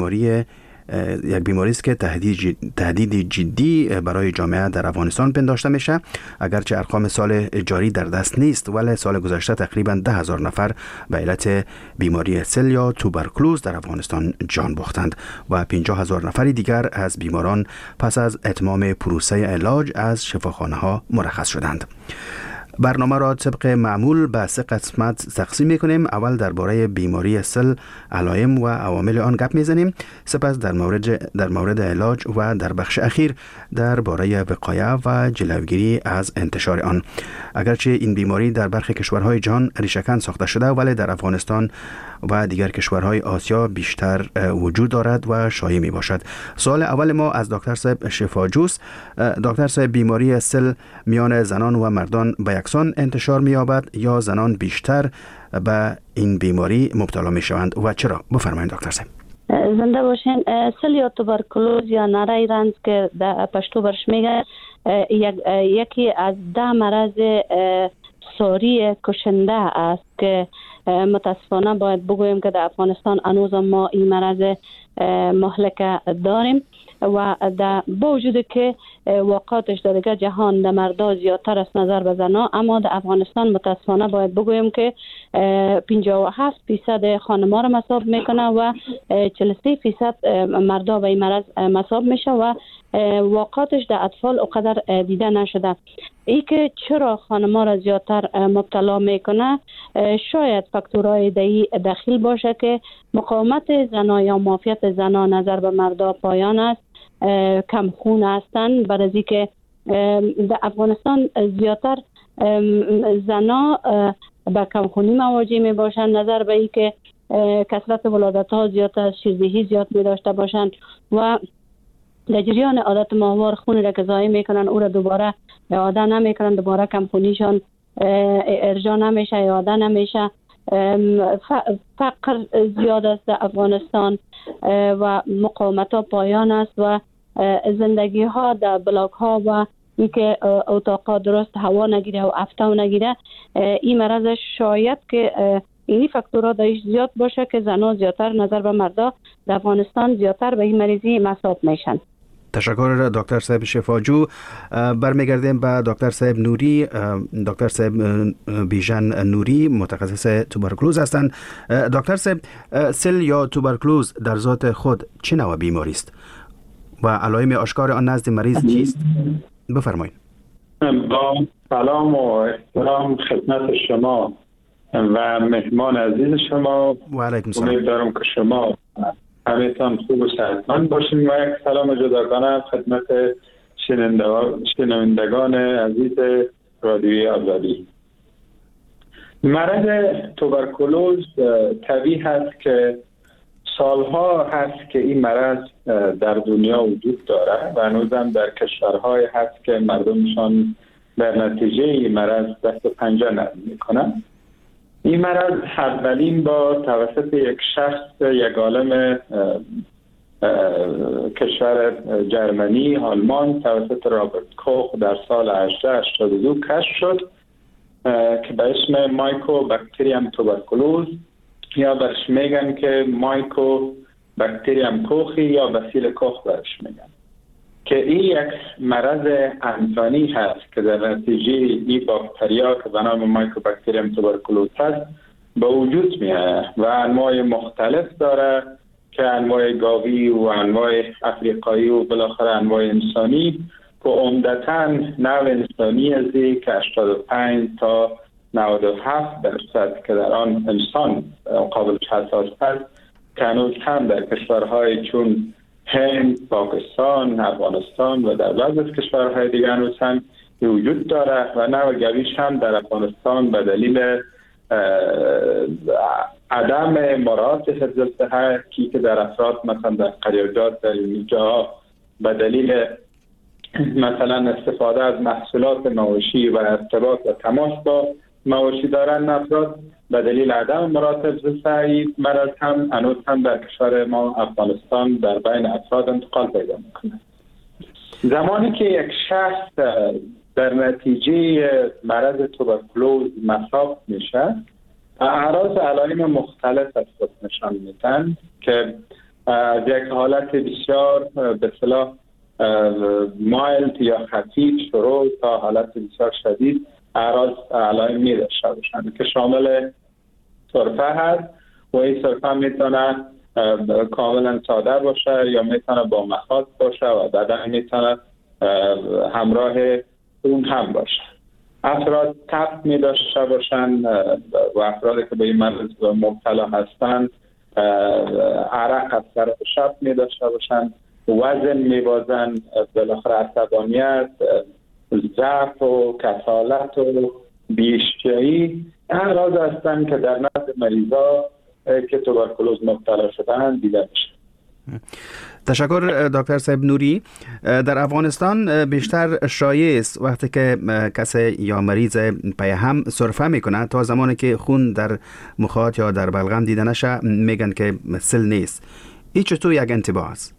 بیماری است که تهدید جدی برای جامعه در افغانستان پنداشته میشه. اگرچه ارقام سال جاری در دست نیست، ولی سال گذشته تقریبا 10,000 نفر به علت بیماری سل یا توبرکلوز در افغانستان جان باختند و 50,000 نفر دیگر از بیماران پس از اتمام پروسه علاج از شفاخانه ها مرخص شدند. برنامه را طبق معمول به 3 قسمت تقسیم میکنیم. اول درباره بیماری سل، علائم و عوامل آن گپ میزنیم. سپس در مورد علاج و در بخش اخیر درباره وقایه و جلوگیری از انتشار آن. اگرچه این بیماری در برخی کشورهای جهان ریشه‌کن ساخته شده، ولی در افغانستان و دیگر کشورهای آسیا بیشتر وجود دارد و شایع می باشد. سوال اول ما از دکتر صاحب شفاجوست. دکتر صاحب، بیماری سل میان زنان و مردان به یکسان انتشار می یابد یا زنان بیشتر به این بیماری مبتلا می شوند و چرا؟ بفرمایید دکتر صاحب. زنده باشین. سل یا توبرکلوز یا نره رنج که در پشتو برش میگه یکی از 10 مرض ساری کشنده است که متاسفانه باید بگوییم که در افغانستان هنوز ما این مرض مهلک داریم. و با وجود که واقعاتش در دیگه جهان در مردا زیادتر از نظر به زنا، اما در افغانستان متاسفانه باید بگویم که 57% خانم‌ها را مصاب میکنه و 43% مردا به این مرض مصاب میشه و واقعاتش در اطفال اونقدر دیده نشده. ای که چرا خانم‌ها را زیادتر مبتلا میکنه، شاید فاکتورهای داخل باشه که مقاومت زنا یا معافیت زنا نظر به مردا پایان است، کم خون هستند. برای اینکه در افغانستان زیادتر زنا به کم خونی مواجه می باشند، نظر به اینکه کثرت ولادت ها زیادتر، شیردهی زیاد می داشته باشند و در جریان عادت ماهوار خون را که ضایع میکنن او را دوباره اعاده نمیکنن، دوباره کم خونیشان ارجاع نمیشه، اعاده نمیشه. فقر زیاد است در افغانستان و مقاومت ها پایان است و زندگی ها در بلاک ها و اینکه اتاق درست هوا نگیره و افتاو نگیره، این مرض شاید که اینی فاکتورها دایش زیاد باشه که زنها زیادتر نظر به مردا در افغانستان زیادتر به این مریضی مصاب میشن. تشکر دکتر صاحب شفاجو. برمیگردیم به دکتر صاحب نوری. دکتر صاحب بیژن نوری متخصص توبرکلوز هستند. دکتر صاحب، سل یا توبرکلوز در ذات خود چه نوع بیماری است و علائم آشکار آن نزد مریض چیست؟ بفرمایید. با سلام و احترام خدمت شما و مهمان عزیز شما. و علیکم السلام. امیدوارم که شما همیتان خوب و صحتمند باشین و یک سلام جداگانه خدمت شنوندگان عزیز رادیوی آزادی. مرض توبرکلوز طبیعی هست که سالها هست که این مرض در دنیا وجود داره و هنوزم در کشورهای هست که مردمشان در نتیجه این مرض دست و پنجه نرم میکنن. این مرض اولین با توسط یک شخص، یک عالم کشور جرمنی آلمان توسط رابرت کوخ در سال 1882 کشف شد که به اسم مایکوباکتریوم توبرکلوز یا برش میگن که مایکوباکتریوم کوخی یا بسیل کوخ برش میگن که این یک مرض انسانی هست که در نتیجه این باکتریا که به نام مایکوباکتریوم توبرکلوز هست به وجود میاد و انواع مختلف داره که انواع گاوی و انواع افریقایی و بالاخره انواع انسانی که عمدتاً نوع انسانی ازی که 85 تا 97% که در آن انسان قابل حساس هست که هنوز هم در کشورهای چون هند، پاکستان، افغانستان و در بعضی از کشورهای دیگر هنوز هم وجود داره و نوع گاویش هم در افغانستان به دلیل عدم مراعات حفظ الصحه که در افراد مثلا در قریاجات در اینجا به دلیل مثلا استفاده از محصولات مواشی و ارتباط و تماس با مواشی دارن افراد به دلیل عدم مراعات حفظ الصحه مرض هم هنوز هم در کشور ما افغانستان در بین افراد انتقال پیدا میکنه. زمانی که یک شخص در نتیجه مرض توبرکلوز مصاب میشه، اعراض علائم مختلف از خود نشان میدن که از یک حالت بسیار به اصطلاح مایلد یا خفیف شروع تا حالت بسیار شدید اعراض علائم می داشته باشند که شامل سرفه هست و این سرفه میتونه کاملا ساده باشه یا میتونه با مخاط باشه و بعدا میتونه همراه اون هم باشه. افراد تب می داشته باشند و افرادی که به این مرض مبتلا هستند عرق از طرف شب می داشته باشند، وزن می بازند، بالاخره عصبانیت، ضعف و کسالت و بی‌اشتهایی اعراض هستند که در نزد مریضا که توبرکلوز مبتلا شدند دیده میشه. تشکر دکتر صاحب نوری. در افغانستان بیشتر شایع است وقتی که کسی یا مریض پی هم سرفه میکنه تا زمانی که خون در مخاط یا در بلغم دیده نشه میگن که سل نیست. این چطور یک انتباه است؟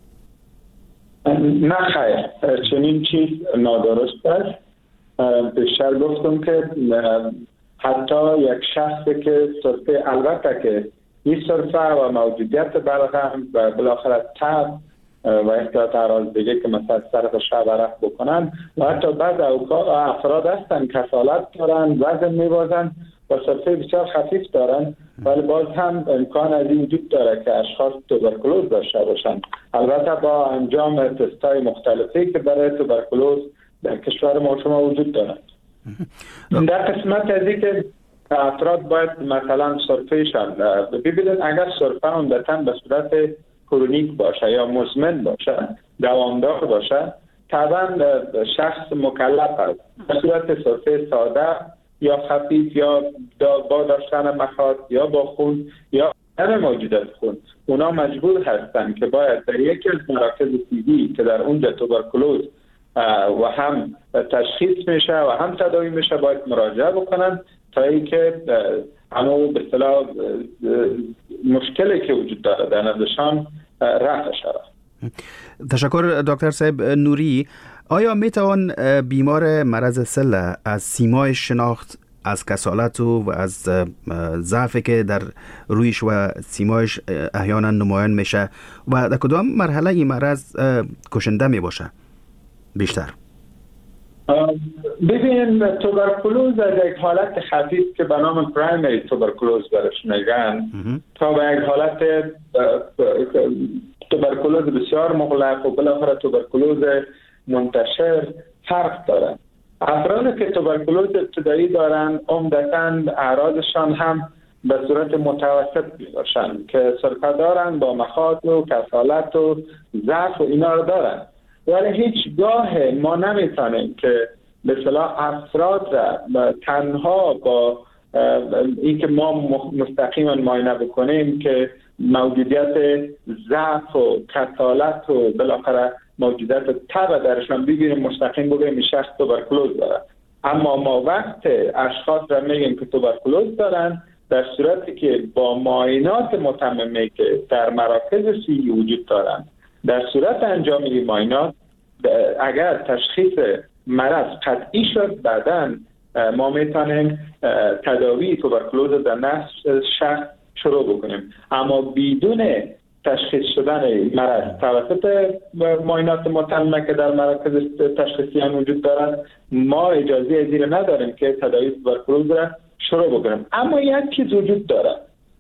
نه خیر، چنین چیز نادرست است. بیشتر گفتم که حتی یک شخصی که سرفه، البته که این سرفه و موجودیت بلغم و بالاخره تب و احتیاط اعراض دیگه که مثلا سرد شب عرق بکنن و حتی بعض افراد هستن کسالت دارن، وزن میبازن و سرفه بسیار خفیف دارن، ولی باز هم امکان از این وجود داره که اشخاص توبرکلوز داشته باشن. البته با انجام تستای مختلفی که برای توبرکلوز در کشور ما شما وجود دارد. در قسمت از این که افراد باید مثلا سرفهشان ببینید، اگر سرفه عمدتاً به صورت کرونیک باشه یا مزمن باشه، دوامدار باشه، طبعا شخص مکلف است به صورت سرفه ساده یا خفیف یا با داشتن مخاط یا با خون یا همه موجودات خون، اونا مجبور هستند که باید در یکی از مراکز طبی که در اونجا توبرکلوز و هم تشخیص میشه و هم تداوی میشه باید مراجعه بکنن تا اینکه اما به اصطلاح مشکلی که وجود داره در نزدشان رفع شود. تشکر دکتر صاحب نوری. آیا میتوان بیمار مرض سل از سیمای شناخت از کسالت و از ضعفی که در رویش و سیمایش احیانا نمایان میشه و در کدام مرحله این مرض کشنده می باشه بیشتر؟ ببین، توبرکلوز از یک حالت خفیف که به نام پرایمری توبرکلوز برش میگن تا به یک حالت توبرکلوز بسیار مغلق و بالاخره توبرکلوز منتشر فرق داره. افرادی که توبرکلوز ابتدایی دارن عمدتاً اعراضشان هم به صورت متوسط میباشن که سرفه دارن با مخاط و کسالت و ضعف و اینا رو دارن، ولی هیچگاه ما نمیتونیم که به اصطلاح افراد را تنها با این که ما مستقیما معاینه بکنیم که موجودیت ضعف و کسالت و بالاخره موجودیت تب درشان بگیریم مستقیم بگیم این شخص توبرکلوز داره. اما ما وقت اشخاص را میگیم که توبرکلوز دارن در صورتی که با معاینات متممه که در مراکز صحی وجود دارن، در صورت انجام این معاینات اگر تشخیص مرض قطعی شد، بعداً ما میتونیم تداوی توبرکلوز در نفس شخص شروع بکنیم. اما بدون تشخیص شدن مرض توسط معاینات متممه که در مراکز تشخیصی وجود دارد، ما اجازه از این نداریم که تداوی توبرکلوز را شروع بکنیم. اما یک چیز وجود دارد،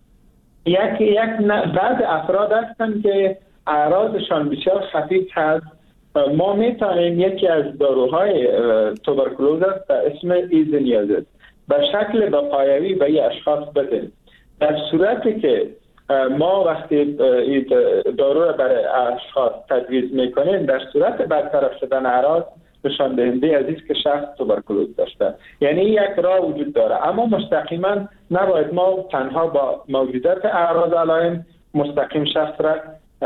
بعض افراد هستند که اعراضشان بسیار خفیف هست، ما میتونیم یکی از داروهای توبرکلوز است به اسم ایزونیازید به شکل بقایوی به این اشخاص بدیم. در صورتی که ما وقتی دارو را برای اشخاص تجویز میکنیم، در صورت برطرف شدن اعراض نشان دهنده از است که شخص توبرکلوز داشته. یعنی یک راه وجود داره، اما مستقیما نباید ما تنها با موجودیت اعراض علائم مستقیم شخص را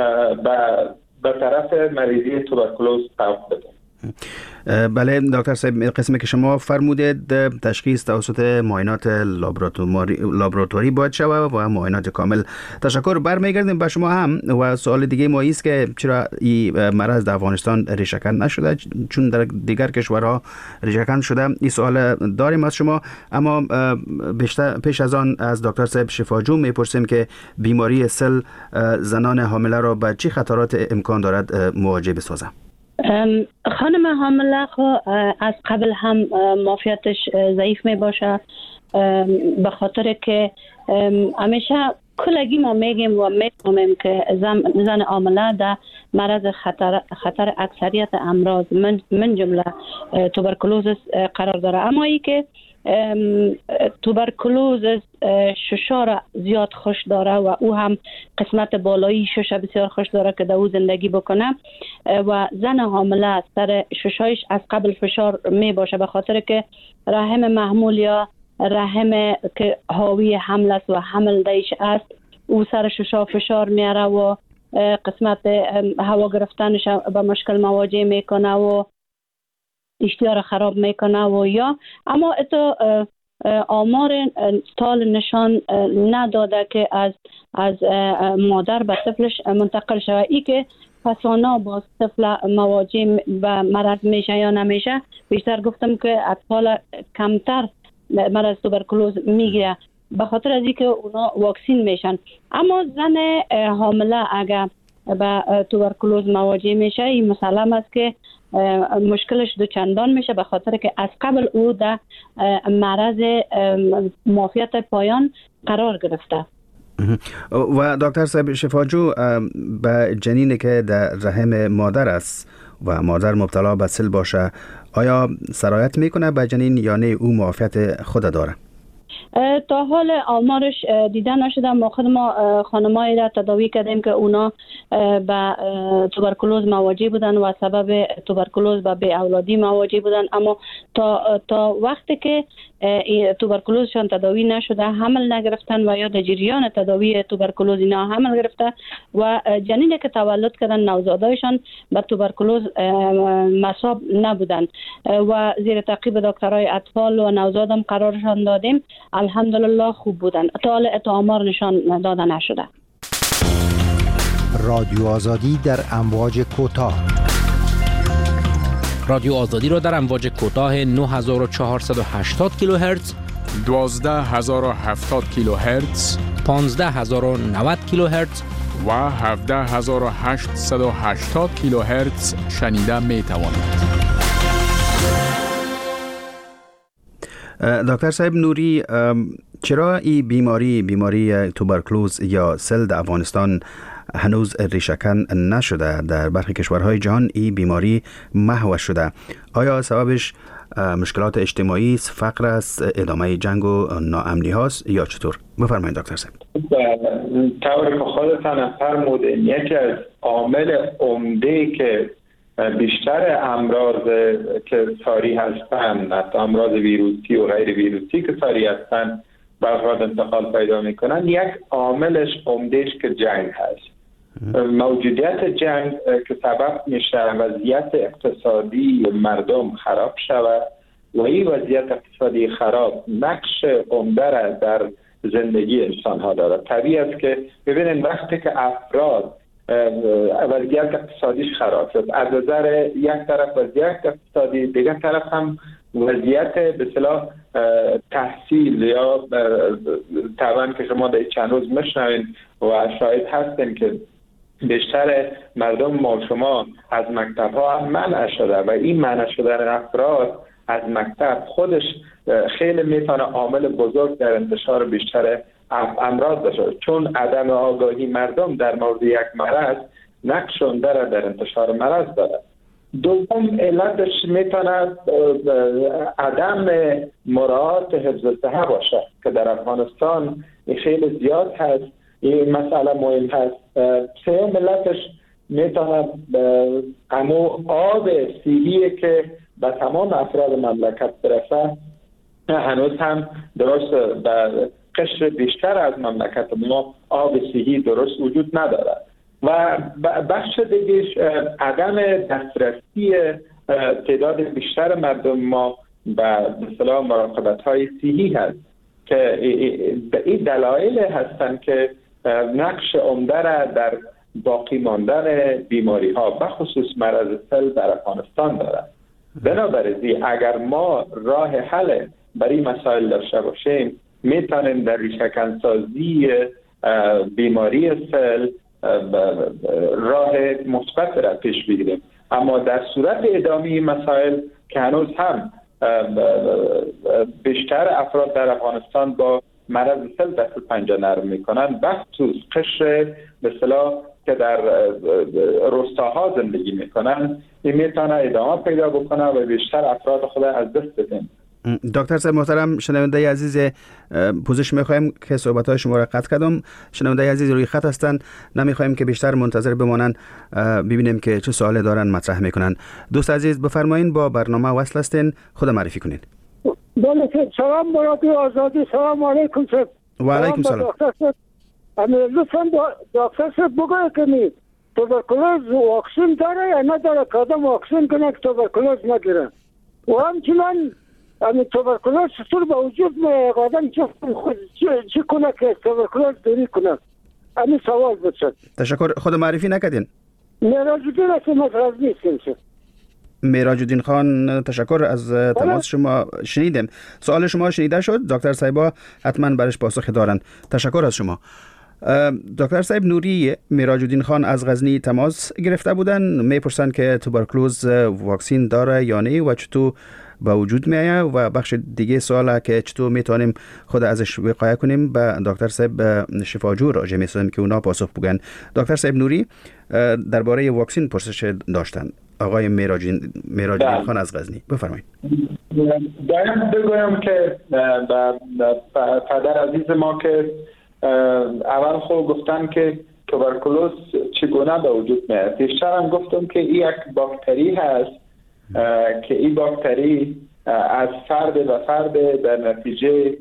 به طرف مریضی توبرکلوز سوق بدیم. بله دکتر صاحب، قسمی که شما فرمودید تشخیص توسط معاینات لابراتواری باید شود و معاینات کامل. تشکر. برمیگردیم به شما هم و سوال دیگه ما است که چرا این مرض در افغانستان ریشه‌کن نشده چون در دیگر کشورها ریشه‌کن شده. این سوال داریم از شما، اما پیش از آن از دکتر صاحب شفاجو میپرسیم که بیماری سل زنان حامله را به چه خطرات امکان دارد مواجه بسازه؟ خانم حامله از قبل هم معافیتش ضعیف می باشه، به خاطر که همیشه کلگی ما میگیم و میفهمیم که زن حامله در مرض خطر اکثریت امراض من جمله توبرکلوز قرار داره. اما ای که توبرکلوز ششا را زیاد خوش داره و او هم قسمت بالایی شش بسیار خوش داره که در او زندگی بکنه و زن حامله سر ششایش از قبل فشار می باشه، به خاطر که رحم محمول یا رحم که حاوی حمل است و حمل دیش است، او سر ششا فشار میاره و قسمت هوا گرفتنش به مشکل مواجه میکنه و اشتها خراب میکنه و یا اما اتو آمار تال نشان نداده که از مادر به طفلش منتقل شود. ای که پسانا با طفل مواجه به مرض میشه یا نمیشه، بیشتر گفتم که اطفال کمتر مرض توبرکلوز میگیره به خاطر از اینکه اونا واکسین میشن. اما زن حامله اگر به توبرکولوز مواجه میشه. این مسئله است که مشکلش دو چندان میشه به خاطر که از قبل او در معرض معافیت پایان قرار گرفته. و دکتر صاحب شفاجو، به جنینی که در رحم مادر است و مادر مبتلا به سل باشه، آیا سرایت میکنه به جنین یا نه او معافیت خود داره؟ تا حال آمارش دیده نشده. ما خود ما خانمایی را تداوی کردیم که اونا به توبرکولوز مواجه بودن و سبب توبرکولوز به بی اولادی مواجه بودن، اما تا وقتی که توبرکولوزشان تداوی نشده، حمل نگرفتن و یا در جریان تداوی توبرکولوز اینا حمل گرفته و جنینی که تولد کردن نوزادایشان به توبرکولوز مصاب نبودن و زیر تعقیب دکترای اطفال و نوزادم قرارشان دادیم. الحمدلله خوب بودن. تا حال آمار نشان داده نشده. رادیو آزادی در امواج کوتاه. رادیو آزادی را در امواج کوتاه 9480 کیلوهرتز، 12070 کیلوهرتز، 15090 کیلوهرتز و 17880 کیلوهرتز شنیده می توانید. دکتر صاحب نوری، چرا این بیماری توبرکلوز یا سل در افغانستان هنوز ریشه‌کن نشده؟ در برخی کشورهای جهان این بیماری محو شده. آیا سببش مشکلات اجتماعی است، فقر است، ادامه جنگ و ناامنی هاست یا چطور؟ بفرمایید دکتر صاحب. طور که خودتان فرمودین، یکی از عامل عمده که بیشتر امراض که ساری هستند، حتی امراض ویروسی و غیر ویروسی که ساری هستند، به افراد انتقال پیدا میکنن، یک عاملش عمدهش که جنگ هست. موجودیت جنگ که سبب میشه وضعیت اقتصادی مردم خراب شود و این وضعیت اقتصادی خراب نقش عمده را در زندگی انسان ها داره. طبیعی است که ببینید وقتی که افراد وضعیت اقتصادیش خراب شد، از نظر یک طرف وضعیت اقتصادی، دیگر طرف هم وضعیت به اصطلاح تحصیل یا طبعا که شما در چند روز میشنوین و شاهد هستین که بیشتر مردم ما شما از مکتب ها هم منع شده و این منع شدن افراد از مکتب خودش خیلی میتونه عامل بزرگ در انتشار بیشتر امراض باشه، چون عدم آگاهی مردم در مورد یک مرض نقش عمده در انتشار مرض داره. دوم علتش میتونه عدم مراعات حفظ الصحه باشه که در افغانستان خیلی زیاد هست. این مسئله مهم هست. سوم علتش میتونه همون آب صحیحی که به تمام افراد مملکت برسه هنوز هم درست به قشر بیشتر از مملکت ما آب صحیحی درست وجود نداره و بخش دیگهش عدم دسترسی تعداد بیشتر مردم ما به اصطلاح مراقبت‌های صحی هست که این دلایل هستند که نقش عمده را در باقی ماندن بیماری ها بخصوص مرض سل در افغانستان دارد. بنابراین اگر ما راه حل برای مسائل داشته باشیم میتونیم در ریشه‌کنسازی بیماری سل راه مثبت را پیش بگیریم، اما در صورت ادامه مسائل که هنوز هم بیشتر افراد در افغانستان با مرض سل دست پنجه نرم میکنن، بخصوص قشر به اصطلاح که در روستاها زندگی میکنن، این میتونه ادامه پیدا بکنه و بیشتر افراد خود از دست بدن. دکتر صاحب محترم، شنونده عزیز پوزش میخوایم که صحبت‌های شما را قطع کردم. شنونده عزیز روی خط هستند، نمیخوایم که بیشتر منتظر بمانند، ببینیم که چه سوالی دارن مطرح میکنن. دوست عزیز بفرمایید، با برنامه وصل هستین، خود معرفی کنین. بله، سلام رادیو آزادی. سلام علیکم. و علیکم سلام. لطفاً دکتر صاحب بگوید که توبرکولوز واکسن داره یا نداره که آدم واکسن کنه که توبرکولوز نگیره، و همچنان توبرکولوز چطور به وجود میاد، آدم چی کنه که توبرکولوز دوری کنه؟ همین سوال بود. تشکر. خود معرفی نکردین؟ معراج الدین هستم از غزنی. معراج الدین خان، تشکر از تماس شما. شنیدیم سوال شما، شنیده شد. دکتر صاحبا حتما برش پاسخ دارن. تشکر از شما. دکتر صاحب نوری، میراج الدین خان از غزنی تماس گرفته بودن، میپرسن که توبرکلوز واکسین داره یا نه و چطور به وجود میایه، و بخش دیگه سواله که چطور میتونیم خود ازش وقایه کنیم به دکتر صاحب شفاجو راجع میسازیم که اونا پاسخ بگن. دکتر صاحب نوری درباره واکسین پرسش داشتن. آقای میراج الدین خان از غزنی، بفرمایید. دایم بگویم که پدر عزیز ما که اول خود گفتن که توبرکلوز چگونه به وجود میاد. پیشتر هم گفتم که این یک باکتری هست که این باکتری از فرد به فرد در نتیجه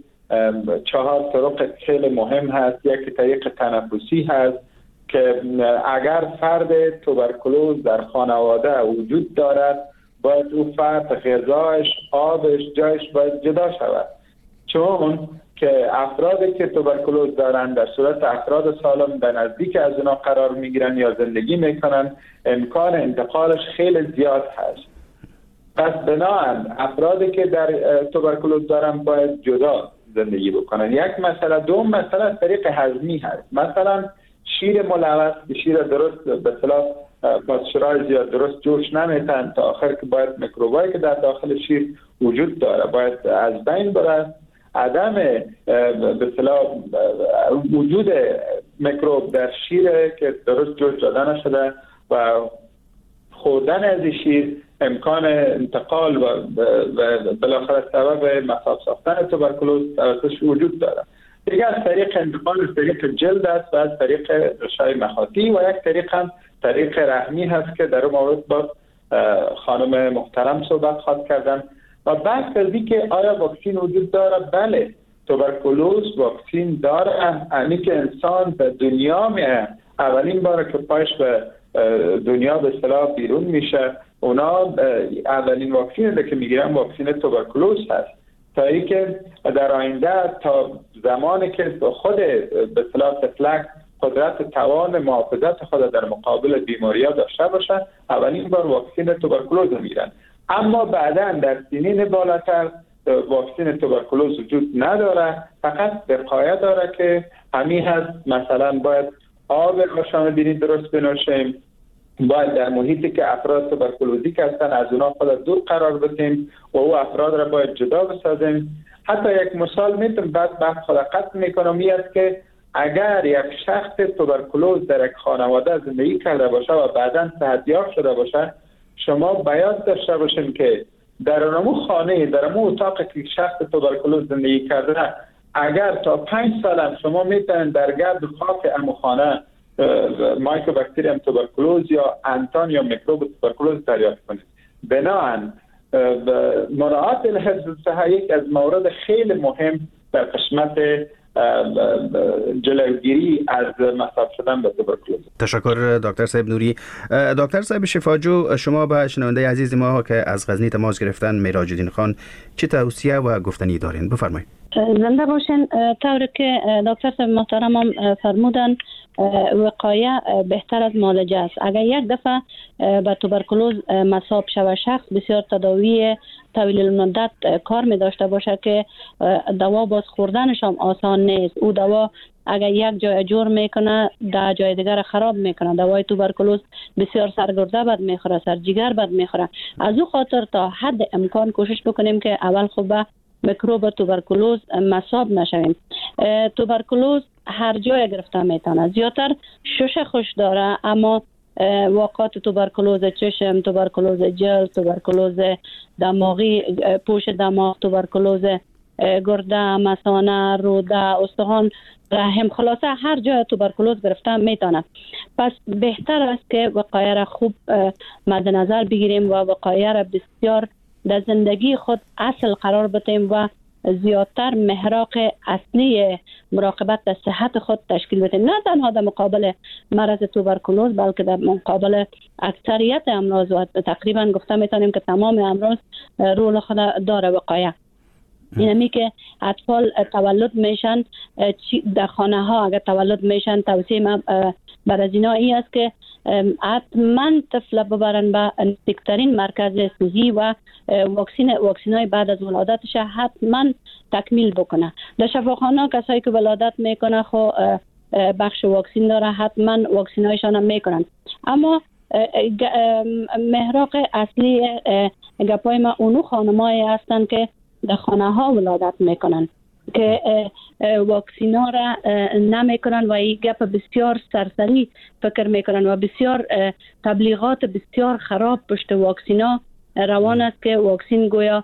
4 طرق خیلی مهم هست. یک طریق تنفسی هست که اگر فرد توبرکلوز در خانواده وجود دارد، باید او فرد غذاش، آبش، جایش باید جدا شود، چون که افرادی که توبرکلوز دارند در صورت افراد سالم در نزدیک از اونا قرار میگیرن یا زندگی میکنن، امکان انتقالش خیلی زیاد هست. پس بنابراین افرادی که در توبرکلوز دارن باید جدا زندگی بکنن. یک مسئله. دوم مسئله از طریق هضمی هست. مثلا شیر ملوث، شیر درست به اصطلاح پاسچورای زیاد درست جوش نمیتن تا آخر که باید میکروبایی که در داخل شیر وجود داره باید از بین بره. عدم به اصطلاح وجود میکروب در شیر که درست جوش داده نشده و خوردن از شیر امکان انتقال و بالاخره سبب مصاب ساختن توبرکلوز توسطش وجود داره. دیگه از طریق انتقال از طریق جلد است و از طریق غشای مخاطی، و یک طریق هم طریق رحمی هست که در مورد با خانم محترم صحبت خواهد کردن. و بعد از اینکه آیا واکسین وجود داره؟ بله، توبرکلوز واکسین داره. یعنی که انسان به دنیا میه، اولین بار که پایش به دنیا به اصطلاح بیرون میشه، اونا اولین واکسین که میگیرن واکسین توبرکلوز هست، تا اینکه در آینده تا زمانی که خود به اصطلاح طفلک قدرت توان محافظت خود در مقابل بیماری‌ها داشته باشه، اولین بار واکسین توبرکلوز میگیرن. اما بعداً در سنین بالاتر واکسین توبرکلوز وجود نداره، فقط وقایه داره که همین هست. مثلا باید آب آشامیدنی درست بنوشیم، باید در محیطی که افراد توبرکلوزیک هستن از اونا خود دور قرار بدیم و او افراد را باید جدا بسازیم. حتی یک مثال میتونم بعد خود قطع میکنم، این است که اگر یک شخص توبرکلوز در یک خانواده زندگی کرده باشه و بعداً صحتیاب شده باشه، شما باید داشته باشین که در اون خانه، در اون اتاقی که شخص توبرکلوز زندگی کرده، اگر تا 5 سال شما میتونید در گرد خاک امو خانه مایکوباکتریوم توبرکلوز یا انتان یا میکروب توبرکلوز دریافت کنید. بنابراین مراعات حفظ صحه یک از موارد خیلی مهم در قسمت جلوگیری از مصاب شدن به توبرکلوز. تشکر دکتر صاحب نوری. دکتر صاحب شفاجو، شما به شنونده عزیز ما که از غزنی تماس گرفتن، میراج الدین خان، چه توصیه و گفتنی دارین؟ بفرمایید. زنده باشین. طوری که دکتر صاحب محترم هم فرمودن، وقایه بهتر از معالجه است. اگر یک دفعه به توبرکلوز مصاب شود شخص، بسیار تداوی طویل المدت کار می داشته باشه که دوا باز خوردنش هم آسان نیست. او دوا اگر یک جای جور میکنه در جای دیگر خراب میکنه. دوای توبرکلوز بسیار سرگرده بد میخوره، سرجیگر بد میخوره. از او خاطر تا حد امکان کوشش بکنیم که اول خوب میکروب توبرکلوز مصاب نشویم. توبرکلوز هر جای گرفته میتونه، زیادتر شش خوش داره، اما واقعات توبرکلوز چشم، توبرکلوز جلد، توبرکلوز دماغی، پوش دماغ، توبرکلوز گرده، مثانه، روده، استخوان، رحم، خلاصه هر جای توبرکلوز گرفته میتونه. پس بهتر است که وقایه را خوب مد نظر بگیریم و وقایه را بسیار در زندگی خود اصل قرار بدیم و زیادتر محراق اصلی مراقبت در صحت خود تشکیل بدیم، نه تنها در مقابل مرض توبرکلوز بلکه در مقابل اکثریت امراض و تقریبا گفته میتونیم که تمام امراض رول خود داره وقایه. اینمی که اطفال تولد میشن در خانه ها، اگر تولد میشن توصیه من بر از اینا این است که حتما طفل ببرن به نزدیکترین مرکز صحی و واکسینای بعد از ولادتش حتما تکمیل بکنه. در شفاخانه کسایی که ولادت میکنه خو بخش واکسین داره حتما واکسین هایشان هم میکنن. اما محراق اصلی گپای ما اونو خانمایی هستن که در خانه ها ولادت میکنن که واکسین ها را نمیکنن و این گپ بسیار سرسری فکر میکنن و بسیار تبلیغات بسیار خراب پشت واکسین ها روان است که واکسین گویا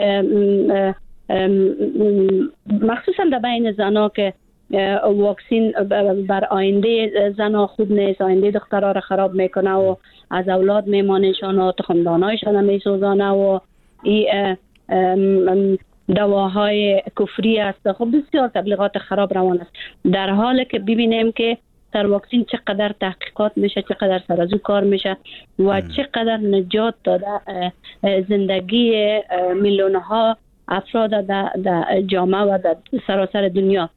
مخصوصا در بین زنها که واکسین بر آینده زنها خوب نیست، آینده دخترها را خراب میکنه و از اولاد میمانشان و تخمدانایشان میسوزانه و این دواهای کفری است. خب بسیار تبلیغات خراب روان است، در حالی که ببینیم که سر واکسین چقدر تحقیقات میشه، چقدر سر از او کار میشه و چقدر نجات داده زندگی میلیون ها افراد در جامعه و در سراسر دنیا.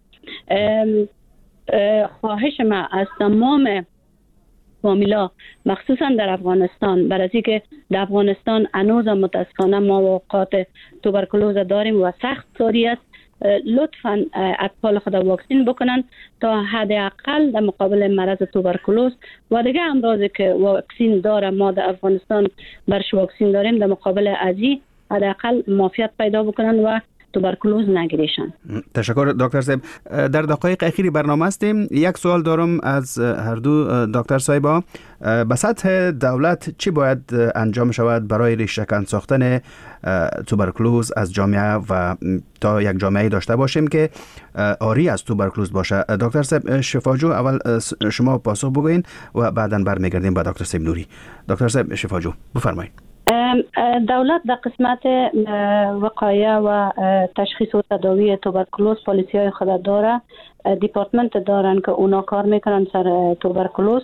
خواهش ما از تمام فامیلا مخصوصا در افغانستان، برای اینکه در افغانستان هنوز متاسفانه ما واقعات توبرکلوز داریم و سخت ساری است، لطفاً اطفال خود واکسین بکنن تا حداقل در مقابل مرض توبرکلوز و دیگه امراضی که واکسین داره ما در افغانستان برش واکسین داریم، در مقابل ازی حداقل معافیت پیدا بکنن و توبرکلوز نگیریشن. تشکر دکتر صاحب. در دقایق اخیری برنامه هستیم. یک سوال دارم از هر دو دکتر صاحبا. به سطح دولت چی باید انجام شود برای ریشه‌کن ساختن توبرکلوز از جامعه و تا یک جامعه داشته باشیم که آری از توبرکلوز باشه؟ دکتر صاحب شفاجو، اول شما پاسخ بگوین و بعداً برمیگردیم با دکتر صاحب نوری. دکتر صاحب شفاجو بفرمایید. دولت در قسمت وقایه و تشخیص و تداوی توبرکلوز پالیسی های خود داره، دیپارتمنت دارن که اونا کار میکنن سر توبرکلوز.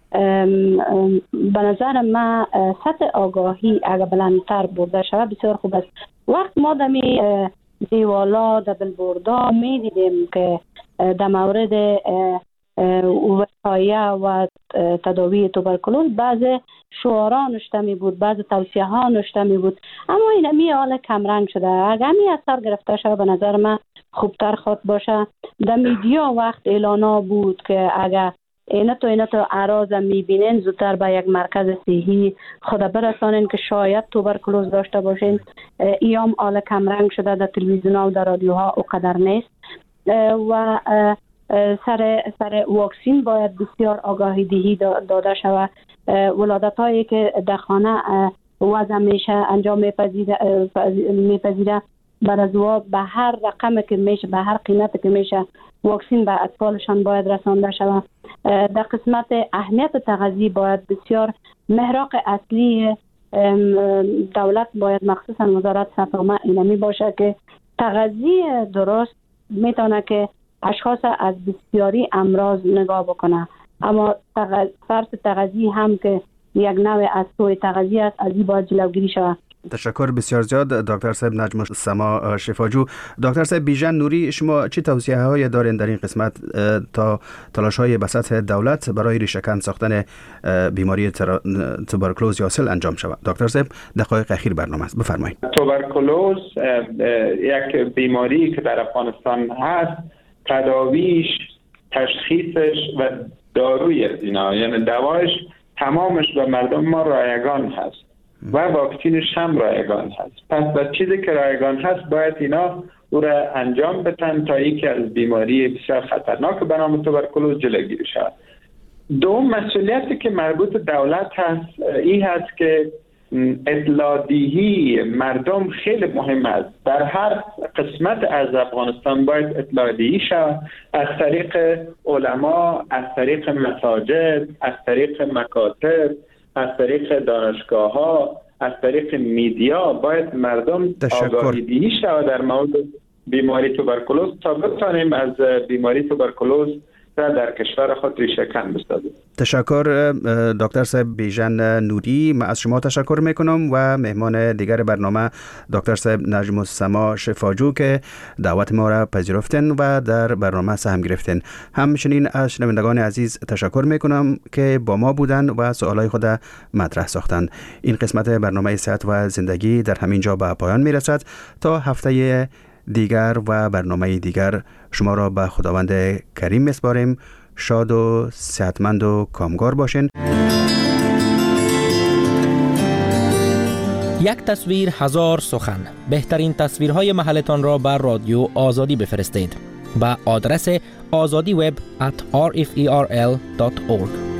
به نظر من سطح آگاهی اگر بلندتر برده شود بسیار خوب است. وقت ما دمی دیوالا در بلبوردا میدیدیم که در مورد وقایه و تداوی توبرکلوز بعض شعارا نوشته می بود، بعض توصیه ها نوشته می بود، اما این همی حال کمرنگ شده. اگر همی اثر گرفته شده به نظر من خوبتر خود باشه. در میدیا وقت اعلانا بود که اگر اینا تو اعراض میبینین زودتر به یک مرکز صحی خود برسانین که شاید توبرکلوز داشته باشین. ایام حال کمرنگ شده، در تلویزیون ها و در رادیوها اونقدر نیست و سر واکسین باید بسیار آگاهی دهی داده شود. ولادت هایی که در خانه وضع میشه انجام میپذیره بر از به هر رقم که میشه، به هر قیمت که میشه واکسین به اطفالشان باید رسانده شود. در قسمت اهمیت تغذیه باید بسیار محراق اصلی دولت باید مخصوصا وزارت صحت اینمی باشه که تغذیه درست میتونه که اشخاص از بسیاری امراض نگاه بکنه، اما فرض تغذیه هم که یک نوع از سوء تغذیه است، از این باید جلوگیری شود. تشکر بسیار زیاد دکتر صاحب نجم السما شفاجو. دکتر صاحب بیژن نوری، شما چه توصیه هایی دارین در این قسمت تا تلاش های به سطح دولت برای ریشه‌کن ساختن بیماری توبرکلوز یا سل انجام شود؟ دکتر صاحب دقایق اخیر برنامه است، بفرمایید. توبرکلوز یک بیماری که در افغانستان هست، تداویش، تشخیصش و داروی از اینا، یعنی دوایش تمامش به مردم ما رایگان هست و واکسینش هم رایگان هست. پس به چیزی که رایگان هست باید اینا او را انجام بدن تا یکی از بیماری بسیار خطرناک به نام توبرکلوز جلوگیری شود. دوم مسئولیتی که مربوط دولت هست این هست که اطلاع‌دهی مردم خیلی مهم است. در هر قسمت از افغانستان باید اطلاع‌دهی شود، از طریق علما، از طریق مساجد، از طریق مکاتب، از طریق دانشگاه‌ها، از طریق میدیا باید مردم آگاهی دهی شود در مورد بیماری توبرکلوز تا بتانیم از بیماری توبرکلوز در کشور خود ریشه‌کن بسازیم. تشکر دکتر صاحب بیژن نوری. من از شما تشکر میکنم و مهمان دیگر برنامه دکتر صاحب نجم السما شفاجو که دعوت ما را پذیرفتن و در برنامه سهم گرفتن. همچنین از شنوندگان عزیز تشکر میکنم که با ما بودن و سوالای خود مطرح ساختن. این قسمت برنامه صحت و زندگی در همین جا به پایان میرسد. تا هفته دیگر و برنامه دیگر شما را به خداوند کریم میسپاریم. شاد و صحتمند و کامگار باشین. یک تصویر هزار سخن. بهترین تصویرهای محلتان را بر رادیو آزادی بفرستید. با آدرس azadiweb@rferl.org.